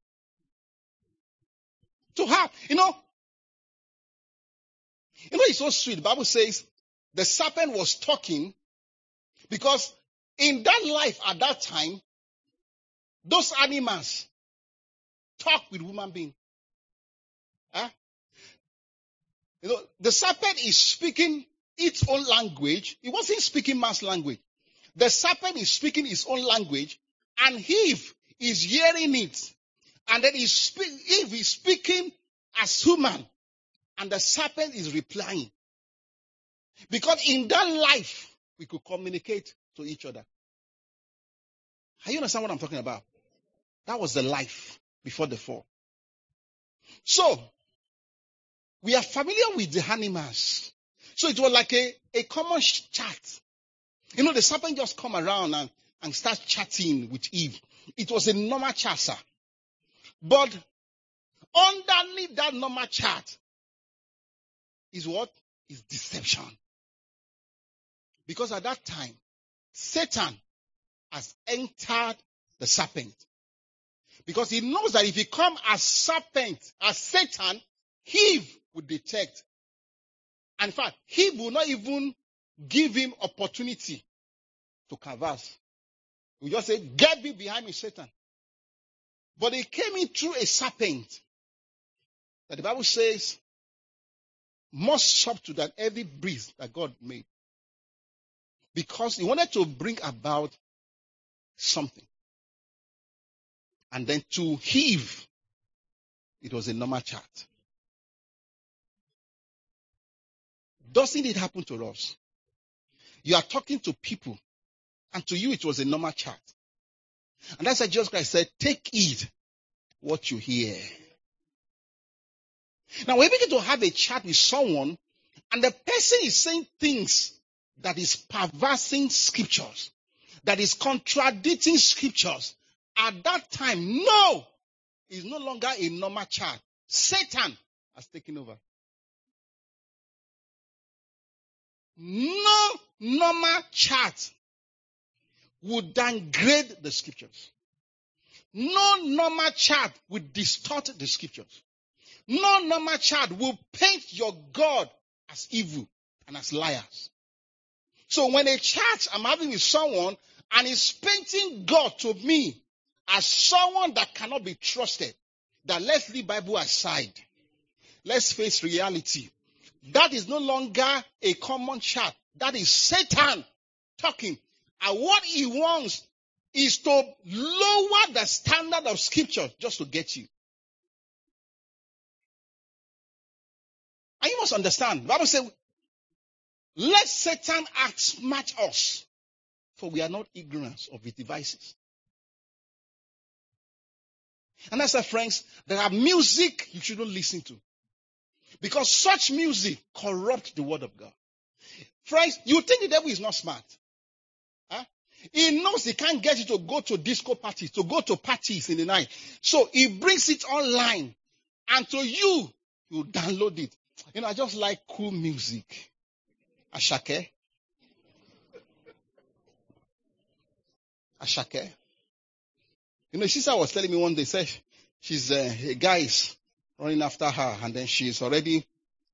To her, you know, you know, it's so sweet. The Bible says the serpent was talking because in that life at that time, those animals talk with human beings. Huh? You know, the serpent is speaking its own language. It wasn't speaking man's language. The serpent is speaking his own language, and Eve is hearing it. And then he's speak, Eve is speaking as human, and the serpent is replying. Because in that life, we could communicate to each other. Are you understand what I'm talking about? That was the life before the fall. So, we are familiar with the animals. So it was like a, a common chat. You know, the serpent just come around and, and start chatting with Eve. It was a normal chat, sir. But underneath that normal chat is what? Is deception. Because at that time, Satan has entered the serpent. Because he knows that if he come as serpent, as Satan, Eve will detect. And in fact, Eve will not even give him opportunity to converse. We just say, get me behind me, Satan. But he came in through a serpent that the Bible says more subtle than every breeze that God made. Because he wanted to bring about something. And then to Eve, it was a normal chat. Doesn't it happen to us? You are talking to people, and to you it was a normal chat. And that's why Jesus Christ said, take heed what you hear. Now, when we begin to have a chat with someone, and the person is saying things that is perversing scriptures, that is contradicting scriptures, at that time, no, it's no longer a normal child. Satan has taken over. No normal child would downgrade the scriptures. No normal child would distort the scriptures. No normal child will paint your God as evil and as liars. So when a chat I'm having with someone and is painting God to me as someone that cannot be trusted, that let's leave Bible aside. Let's face reality. That is no longer a common chat. That is Satan talking. And what he wants is to lower the standard of scripture just to get you. And you must understand, the Bible says, let Satan outsmart us, for we are not ignorant of his devices. And I said, friends, there are music you shouldn't listen to. Because such music corrupts the word of God. Friends, you think the devil is not smart. Huh? He knows he can't get you to go to disco parties, to go to parties in the night. So he brings it online. And to you, you download it. You know, I just like cool music. Ashake. Ashake. You know, sister was telling me one day, said she's uh, a guy is running after her, and then she's already,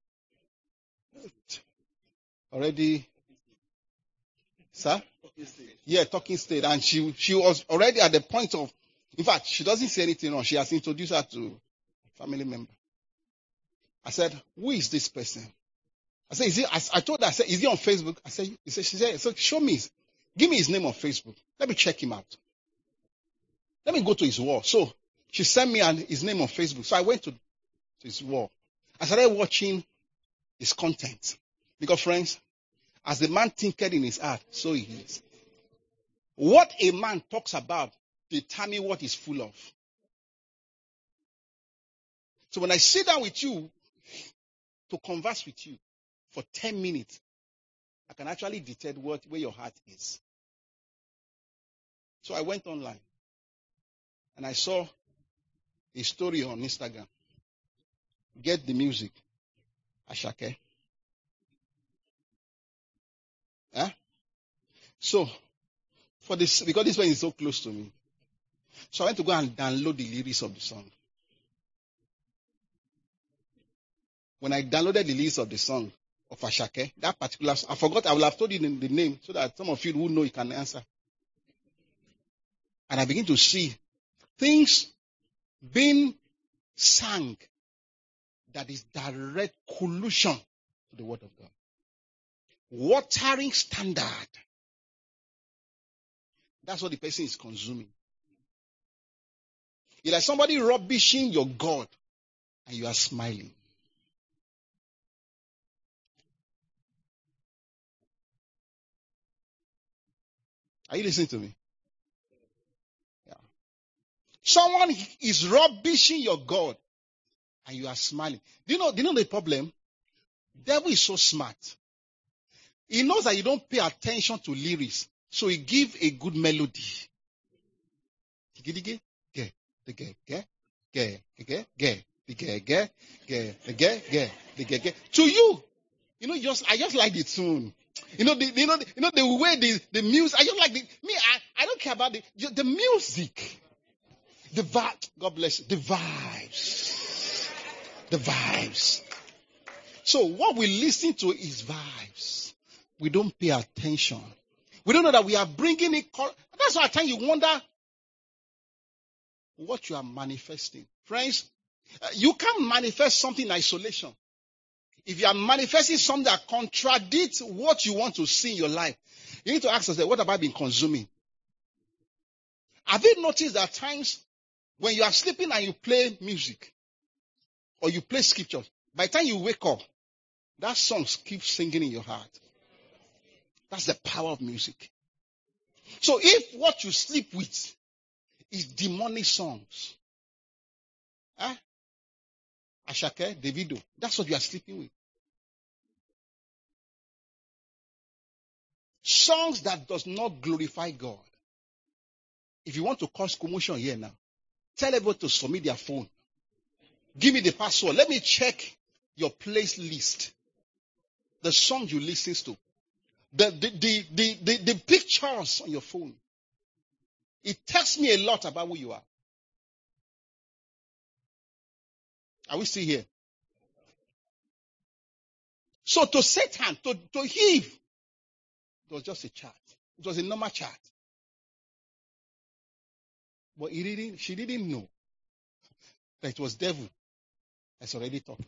already, sir? Yeah, talking state, and she she was already at the point of, in fact, she doesn't say anything wrong. She has introduced her to a family member. I said, who is this person? I said, is he, I, I told her, I said, is he on Facebook? I said, he said, she said, so show me, his, give me his name on Facebook. Let me check him out. Let me go to his wall. So she sent me an, his name on Facebook. So I went to, to his wall. I started watching his content. Because friends, as the man thinketh in his heart, so he is. What a man talks about determines what he's full of. So when I sit down with you to converse with you for ten minutes, I can actually detect what, where your heart is. So I went online and I saw a story on Instagram. Get the music. Ashake. Huh? So, for this, because this one is so close to me. So I went to go and download the lyrics of the song. When I downloaded the lyrics of the song of Ashake, that particular, I forgot, I will have told you the, the name so that some of you who know you can answer. And I begin to see things being sung that is direct collusion to the word of God. Watering standard. That's what the person is consuming. It's like somebody rubbishing your God and you are smiling. Are you listening to me? Yeah. Someone is rubbishing your God and you are smiling. Do you know, do you know the problem? The devil is so smart. He knows that you don't pay attention to lyrics. So he gives a good melody. To you, you know, just I just like the tune. You know, the, you know, the, you know the way the, the music. I just like the me. I, I don't care about the the music. The vibe. God bless you. The vibes. The vibes. So what we listen to is vibes. We don't pay attention. We don't know that we are bringing it. That's why at times you wonder what you are manifesting. Friends, you can't manifest something in isolation. If you are manifesting something that contradicts what you want to see in your life, you need to ask yourself, what have I been consuming? Have you noticed that at times when you are sleeping and you play music or you play scriptures, by the time you wake up, that song keeps singing in your heart. That's the power of music. So if what you sleep with is demonic songs, huh? Ashake, Davido, that's what you are sleeping with. songs that does not glorify God. If you want to cause commotion here now, tell everyone to submit their phone. Give me the password. Let me check your playlist. The song you listen to. The, the, the, the, the, the pictures on your phone. It tells me a lot about who you are. Are we still here? So to Satan, to, to Eve, it was just a chat. It was a normal chat. But he didn't, she didn't know that it was devil that's already talking.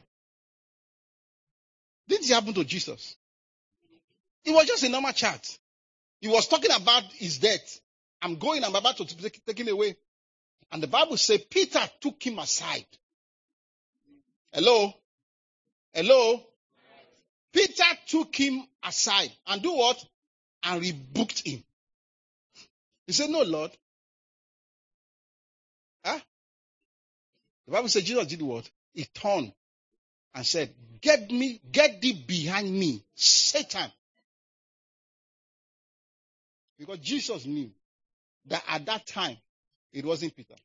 Didn't it happen to Jesus? It was just a normal chat. He was talking about his death. I'm going, I'm about to take, take him away. And the Bible says Peter took him aside. Hello? Hello? Peter took him aside and do what? And rebuked him. He said, no, Lord. Huh? The Bible says Jesus did what? He turned and said, Get me, get thee behind me, Satan. Because Jesus knew that at that time, it wasn't Peter.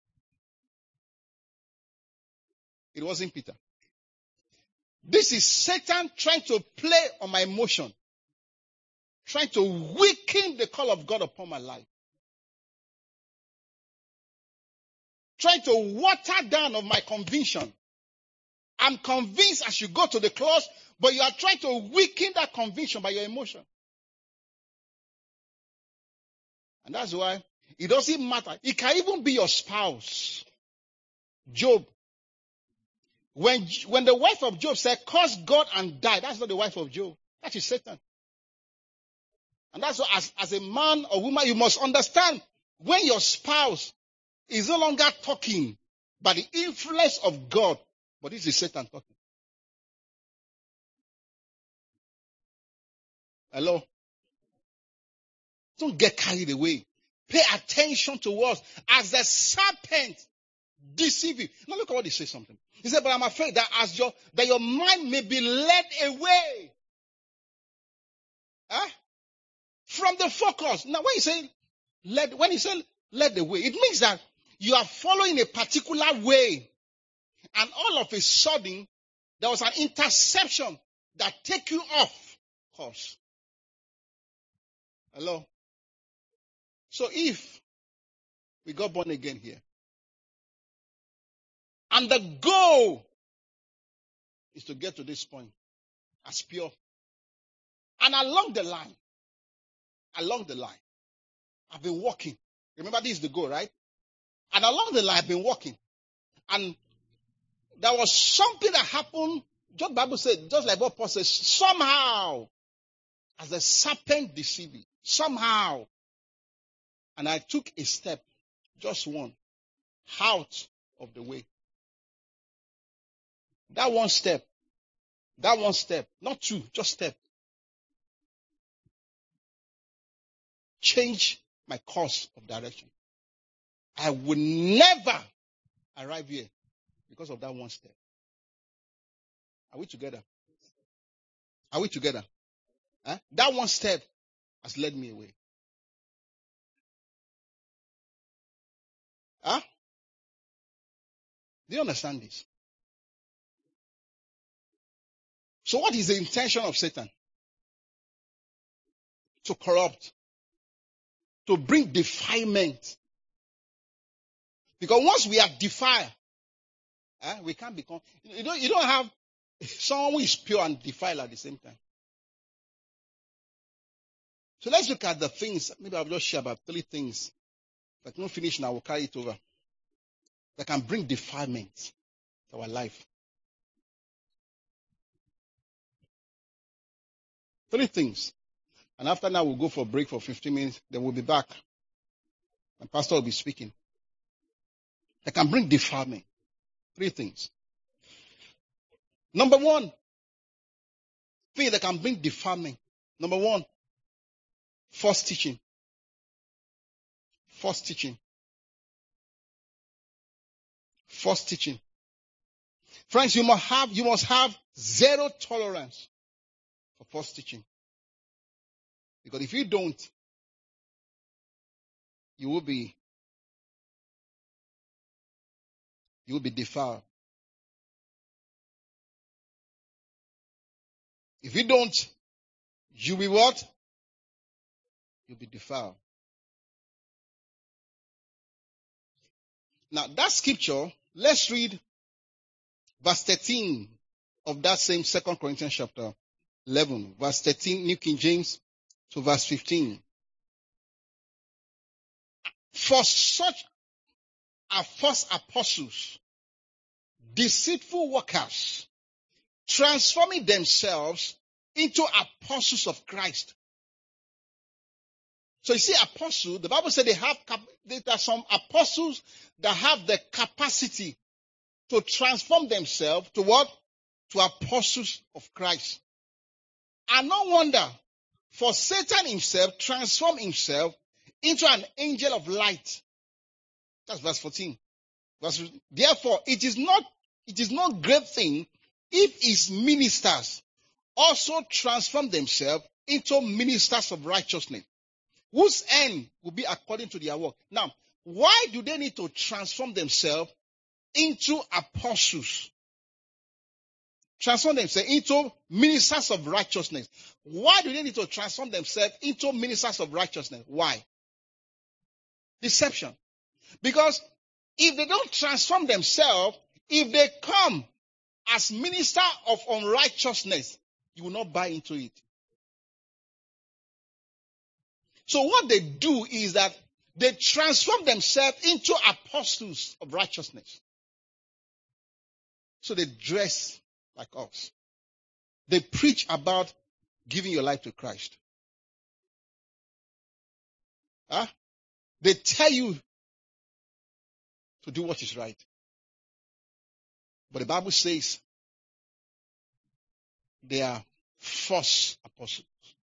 It wasn't Peter. This is Satan trying to play on my emotion. Trying to weaken the call of God upon my life. Trying to water down of my conviction. I'm convinced I should go to the cross, but you are trying to weaken that conviction by your emotion. And that's why it doesn't matter. It can even be your spouse. Job. When, when the wife of Job said, curse God and die, that's not the wife of Job. That is Satan. And that's why as, as a man or woman, you must understand when your spouse is no longer talking by the influence of God, but this is Satan talking. Hello? Don't get carried away. Pay attention to us as the serpent deceive you. Now look at what he says something. He said, but I'm afraid that as your that your mind may be led away. Huh? From the focus. Now when he say led when he said led away, it means that you are following a particular way. And all of a sudden, there was an interception that take you off course. Hello? So if we got born again here, and the goal is to get to this point as pure, and along the line, along the line, I've been walking. Remember, this is the goal, right? And along the line, I've been walking. And there was something that happened, just the Bible said, just like what Paul says, somehow, as the serpent deceived me, somehow. And I took a step, just one, out of the way. That one step, that one step, not two, just step. Change my course of direction. I will never arrive here because of that one step. Are we together? Are we together? Huh? That one step has led me away. Huh? Do you understand this? So what is the intention of Satan? To corrupt. To bring defilement. Because once we are defiled, eh, we can't become, you don't, you don't have someone who is pure and defiled at the same time. So let's look at the things, maybe I'll just share about three things. If I can finish now, we'll carry it over. That can bring defilement to our life. Three things. And after now, we'll go for a break for fifteen minutes. Then we'll be back. And pastor will be speaking. That can bring defilement. Three things. Number one, thing that can bring defilement. Number one, false teaching. False teaching. False teaching. Friends, you must have, you must have zero tolerance for false teaching. Because if you don't, you will be, you will be defiled. If you don't, you will what? You'll be defiled. Now that scripture, let's read verse thirteen of that same Second Corinthians chapter eleven. Verse thirteen, New King James, to verse fifteen. For such are false apostles, deceitful workers, transforming themselves into apostles of Christ. So you see, apostle, the Bible said they have, there are some apostles that have the capacity to transform themselves to what? To apostles of Christ. And no wonder, for Satan himself transformed himself into an angel of light. That's verse fourteen. Verse, therefore, it is not, it is not great thing if his ministers also transform themselves into ministers of righteousness, whose end will be according to their work. Now, why do they need to transform themselves into apostles? Transform themselves into ministers of righteousness. Why do they need to transform themselves into ministers of righteousness? Why? Deception. Because if they don't transform themselves, if they come as minister of unrighteousness, you will not buy into it. So what they do is that they transform themselves into apostles of righteousness. So they dress like us. They preach about giving your life to Christ. Huh? They tell you to do what is right. But the Bible says they are false apostles.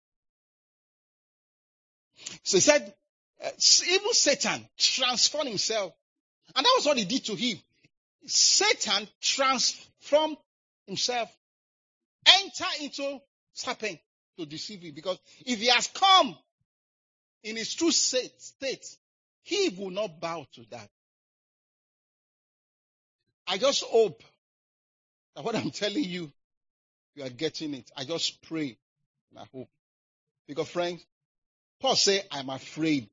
So he said, uh, even Satan transformed himself. And that was what he did to him. Satan transformed himself. Enter into serpent to deceive you. Because if he has come in his true state, he will not bow to that. I just hope that what I'm telling you, you are getting it. I just pray and I hope. Because friends, Paul said, I'm afraid.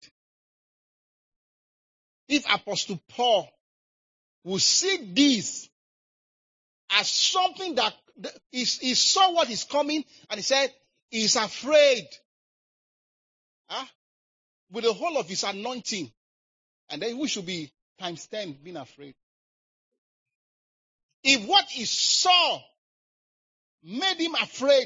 If Apostle Paul will see this as something that he, he saw what is coming and he said, he's afraid. Huh? With the whole of his anointing. And then we should be times ten being afraid. If what he saw made him afraid.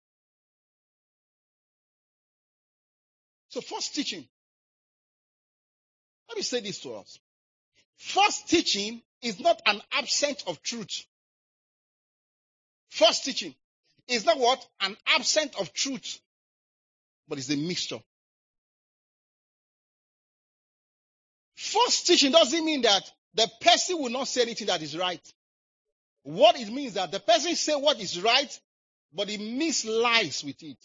So false teaching. Let me say this to us. False teaching is not an absence of truth. False teaching is not what? An absence of truth. But it's a mixture. False teaching doesn't mean that the person will not say anything that is right. What it means is that the person say what is right, but he means lies with it.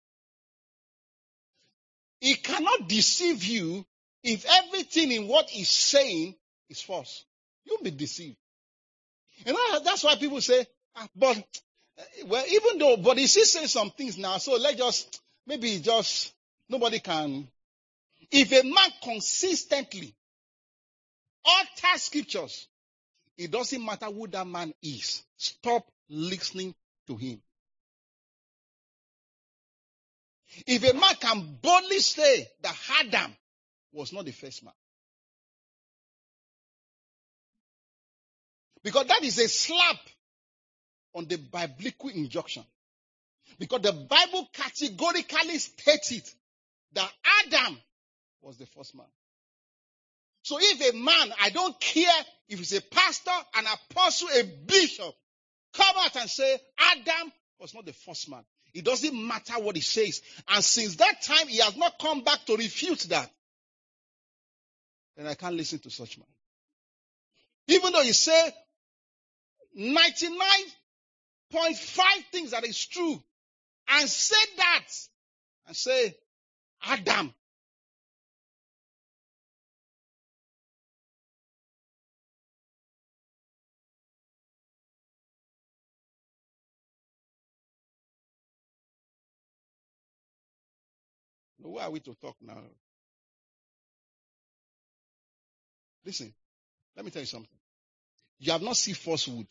He cannot deceive you if everything in what he's saying is false. You'll be deceived. You know, that's why people say, ah, but, well, even though, but he's still saying some things now, so let's just, maybe just, nobody can. If a man consistently alters scriptures, it doesn't matter who that man is. Stop listening to him. If a man can boldly say that Adam was not the first man. Because that is a slap on the biblical injunction. Because the Bible categorically states it that Adam was the first man. So if a man, I don't care if he's a pastor, an apostle, a bishop, come out and say Adam was not the first man. It doesn't matter what he says. And since that time, he has not come back to refute that. Then I can't listen to such man. Even though you say ninety-nine point five things that is true, and say that, and say, Adam. Who are we to talk now? Listen, let me tell you something. You have not seen falsehood.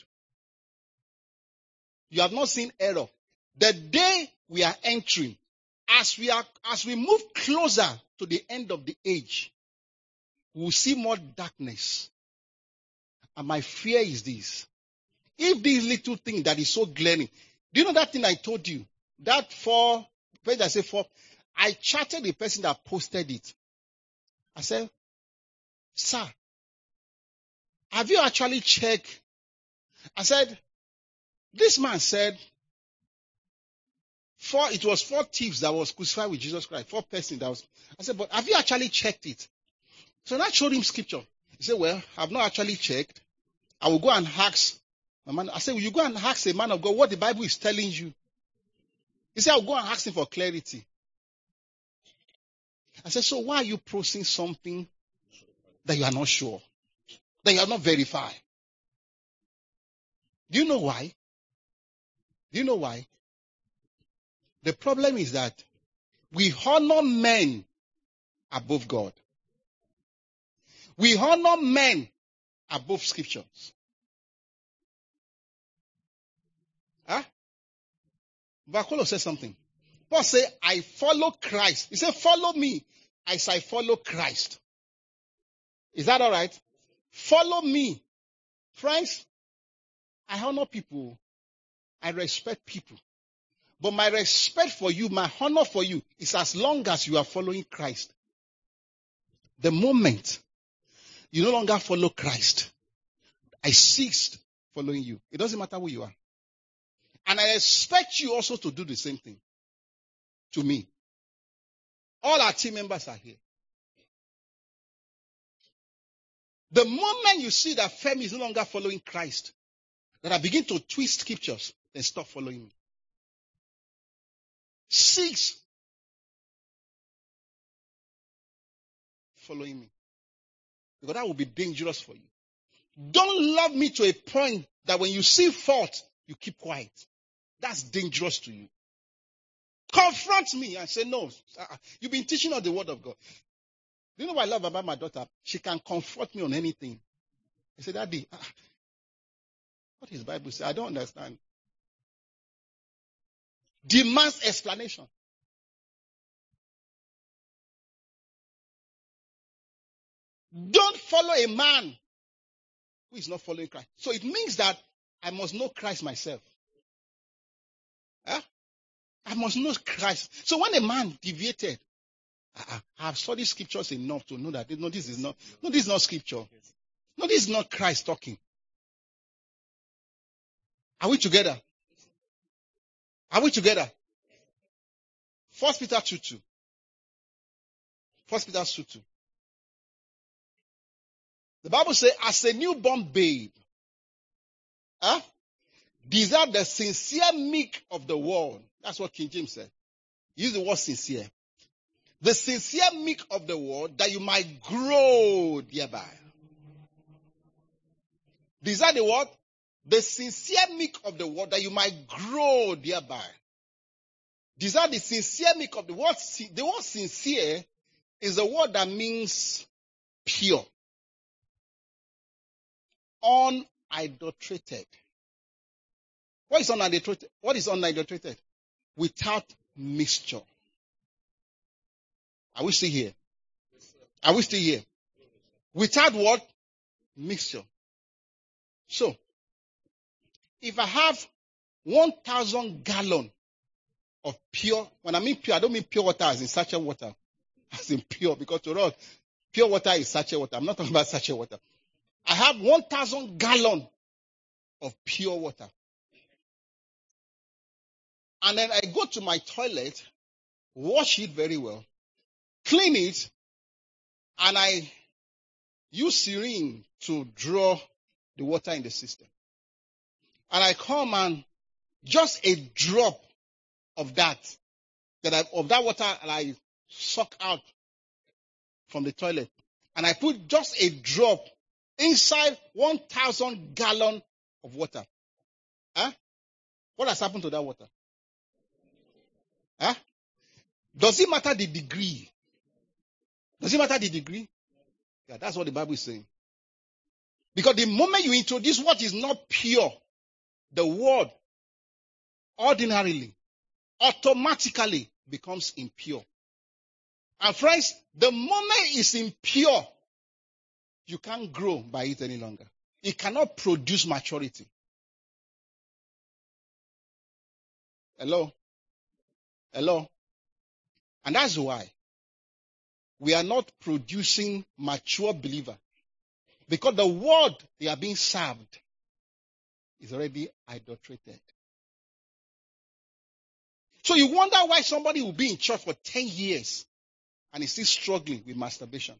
You have not seen error. The day we are entering, as we are, as we move closer to the end of the age, we'll see more darkness. And my fear is this. If this little thing that is so glaring, do you know that thing I told you? That four, page I say four, I chatted the person that posted it. I said, sir, have you actually checked? I said, this man said, four, it was four thieves that was crucified with Jesus Christ. Four persons that was. I said, but have you actually checked it? So I showed him scripture. He said, well, I've not actually checked. I will go and ask a man. I said, will you go and ask a man of God what the Bible is telling you? He said, I'll go and ask him for clarity. I said, so why are you posting something that you are not sure? That you have not verified? Do you know why? Do you know why? The problem is that we honor men above God. We honor men above scriptures. Huh? Bakolo said something. Paul said, I follow Christ. He said, follow me as I follow Christ. Is that all right? Follow me. Friends, I honor people. I respect people. But my respect for you, my honor for you, is as long as you are following Christ. The moment you no longer follow Christ, I ceased following you. It doesn't matter who you are. And I expect you also to do the same thing to me. All our team members are here. The moment you see that Femi is no longer following Christ, that I begin to twist scriptures, then stop following me. Six, following me. Because that will be dangerous for you. Don't love me to a point that when you see fault, you keep quiet. That's dangerous to you. Confront me and say, no, you've been teaching us the word of God. Do you know what I love about my daughter? She can confront me on anything. I said, Daddy, what is the Bible say? I don't understand. Demands explanation. Don't follow a man who is not following Christ. So it means that I must know Christ myself. Huh? I must know Christ. So when a man deviated, I have studied scriptures enough to know that no, this is not, no, this is not scripture. No, this is not Christ talking. Are we together? Are we together? First Peter two two. First Peter two two. The Bible says, as a newborn babe, huh, desire the sincere milk of the word. That's what King James said. Use the word sincere. The sincere milk of the word, that you might grow thereby. Desire the word? The sincere milk of the word, that you might grow thereby. Desire the sincere milk of the word. The word sincere is a word that means pure. Unadulterated. What is unadulterated? What is unadulterated? Without mixture. Are we still here? Are we still here? Without what? Mixture. So, if I have one thousand gallon of pure, when I mean pure, I don't mean pure water as in sachet water. As in pure, because to us, pure water is sachet water. I'm not talking about sachet water. I have one thousand gallon of pure water. And then I go to my toilet, wash it very well, clean it, and I use syringe to draw the water in the system. And I come and just a drop of that, that I, of that water, and I suck out from the toilet, and I put just a drop inside one thousand gallon of water, huh? What has happened to that water? Huh? Does it matter the degree? Does it matter the degree? Yeah, that's what the Bible is saying. Because the moment you introduce what is not pure, the word ordinarily, automatically becomes impure. And friends, the moment it's impure, you can't grow by it any longer. It cannot produce maturity. Hello? Hello? And that's why we are not producing mature believers. Because the word they are being served is already adulterated. So you wonder why somebody will be in church for ten years and is still struggling with masturbation.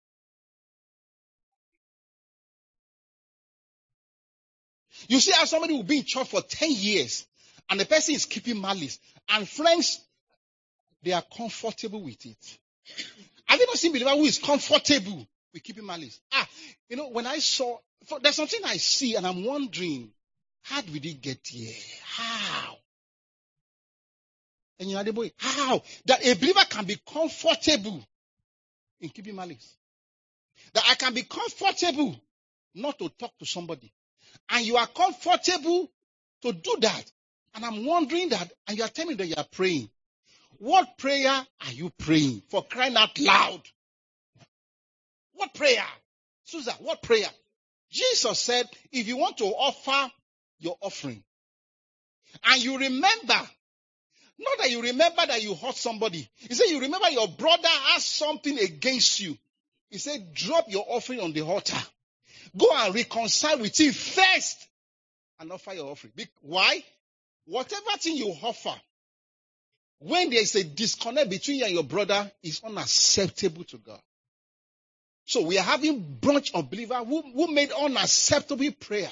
You see how somebody will be in church for ten years and the person is keeping malice. And friends, they are comfortable with it. Have you not seen believer who is comfortable with keeping malice? Ah, you know, when I saw, for, there's something I see and I'm wondering, how did it get here? How? And you know, the boy, how? That a believer can be comfortable in keeping malice. That I can be comfortable not to talk to somebody. And you are comfortable to do that. And I'm wondering that, and you are telling me that you are praying. What prayer are you praying? For crying out loud. What prayer? Susan, what prayer? Jesus said, if you want to offer your offering, and you remember, not that you remember that you hurt somebody. He said, you remember your brother has something against you. He said, drop your offering on the altar. Go and reconcile with him first and offer your offering. Why? Whatever thing you offer, when there is a disconnect between you and your brother, is unacceptable to God. So we are having bunch of believers who, who made unacceptable prayers.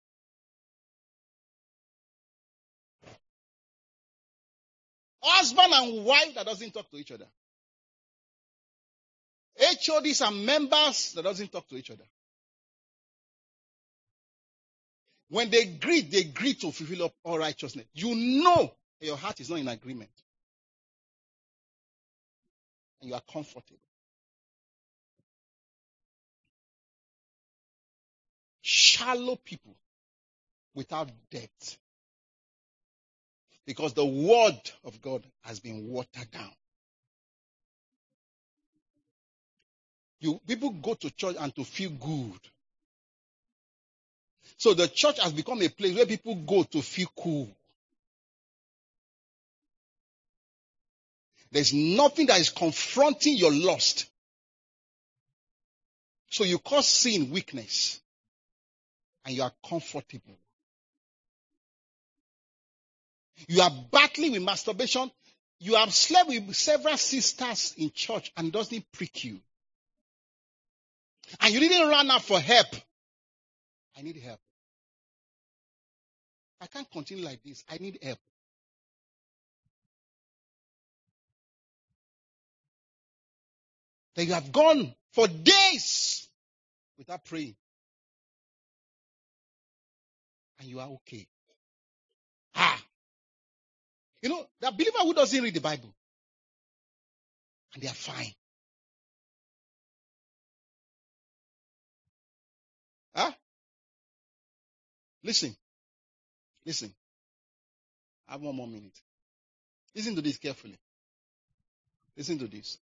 Husband and wife that doesn't talk to each other. H O Ds and members that doesn't talk to each other. When they greet, they greet to fulfill up all righteousness. You know that your heart is not in agreement. And you are comfortable. Shallow people without depth. Because the word of God has been watered down. You people go to church and to feel good. So the church has become a place where people go to feel cool. There's nothing that is confronting your lust. So you call sin weakness. And you are comfortable. You are battling with masturbation. You have slept with several sisters in church and it doesn't prick you. And you didn't run out for help. I need help. I can't continue like this. I need help. Then you have gone for days without praying. And you are okay. Ah. You know, the believer who doesn't read the Bible. And they are fine. Huh? Listen. Listen. I have one more minute. Listen to this carefully. Listen to this.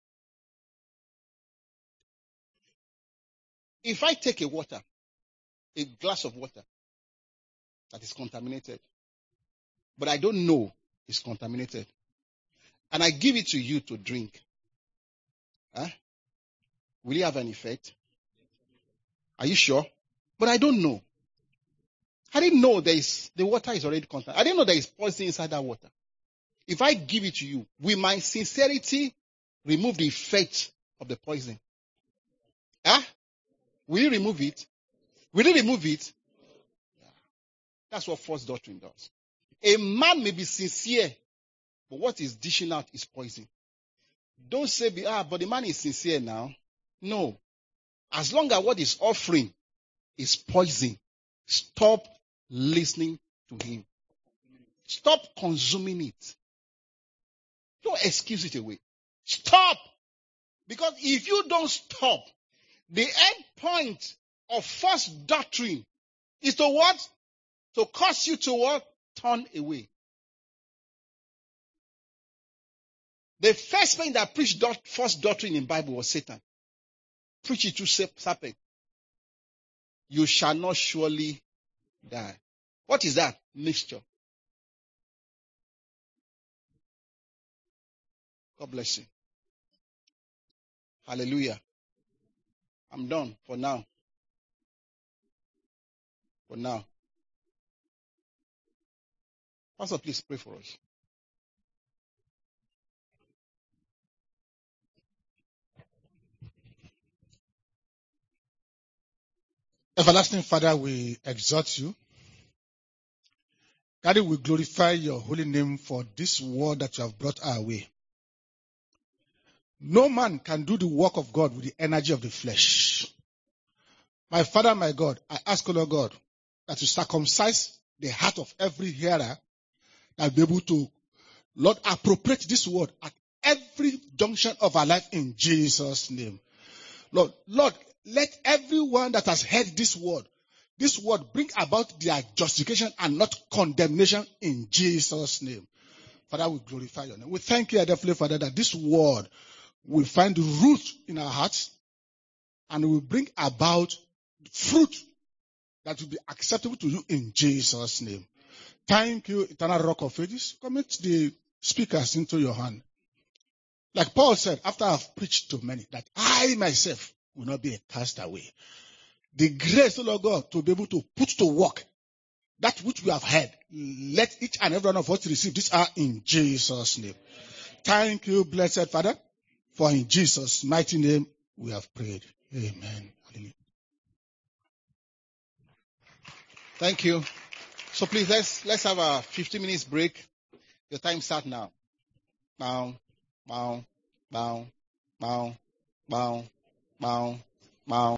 If I take a water, a glass of water that is contaminated, but I don't know it's contaminated, and I give it to you to drink, huh? Will it have an effect? Are you sure? But I don't know. I didn't know there is, the water is already contaminated. I didn't know there is poison inside that water. If I give it to you, will my sincerity remove the effect of the poison? Huh? Will you remove it? Will you remove it? Yeah. That's what false doctrine does. A man may be sincere, but what is dishing out is poison. Don't say, ah, but the man is sincere now. No. As long as what he's offering is poison, stop listening to him. Stop consuming it. Don't excuse it away. Stop. Because if you don't stop, the end point of false doctrine is to what? To cause you to what? Turn away. The first man that preached doc- false doctrine in the Bible was Satan. Preach it to serpent. You shall not surely die. What is that? Mixture. God bless you. Hallelujah. I'm done for now. For now. Pastor, please pray for us. Everlasting Father, we exhort you. Daddy, we glorify your holy name for this word that you have brought our way. No man can do the work of God with the energy of the flesh. My Father, my God, I ask, O Lord God, that you circumcise the heart of every hearer that be able to, Lord, appropriate this word at every junction of our life in Jesus' name. Lord, Lord, let everyone that has heard this word, this word bring about their justification and not condemnation in Jesus' name. Father, we glorify your name. We thank you, Heavenly Father, that this word will find root in our hearts and will bring about fruit that will be acceptable to you in Jesus' name. Thank you, Eternal Rock of Ages. Commit the speakers into your hand. Like Paul said, after I've preached to many, that I myself will not be a castaway. The grace, O Lord God, to be able to put to work that which we have heard. Let each and every one of us receive this hour in Jesus' name. Thank you, blessed Father, for in Jesus' mighty name we have prayed. Amen. Hallelujah. Thank you. So please, let's let's have a fifteen minutes break. Your time starts now. Bow, bow, bow, bow, bow, bow, bow.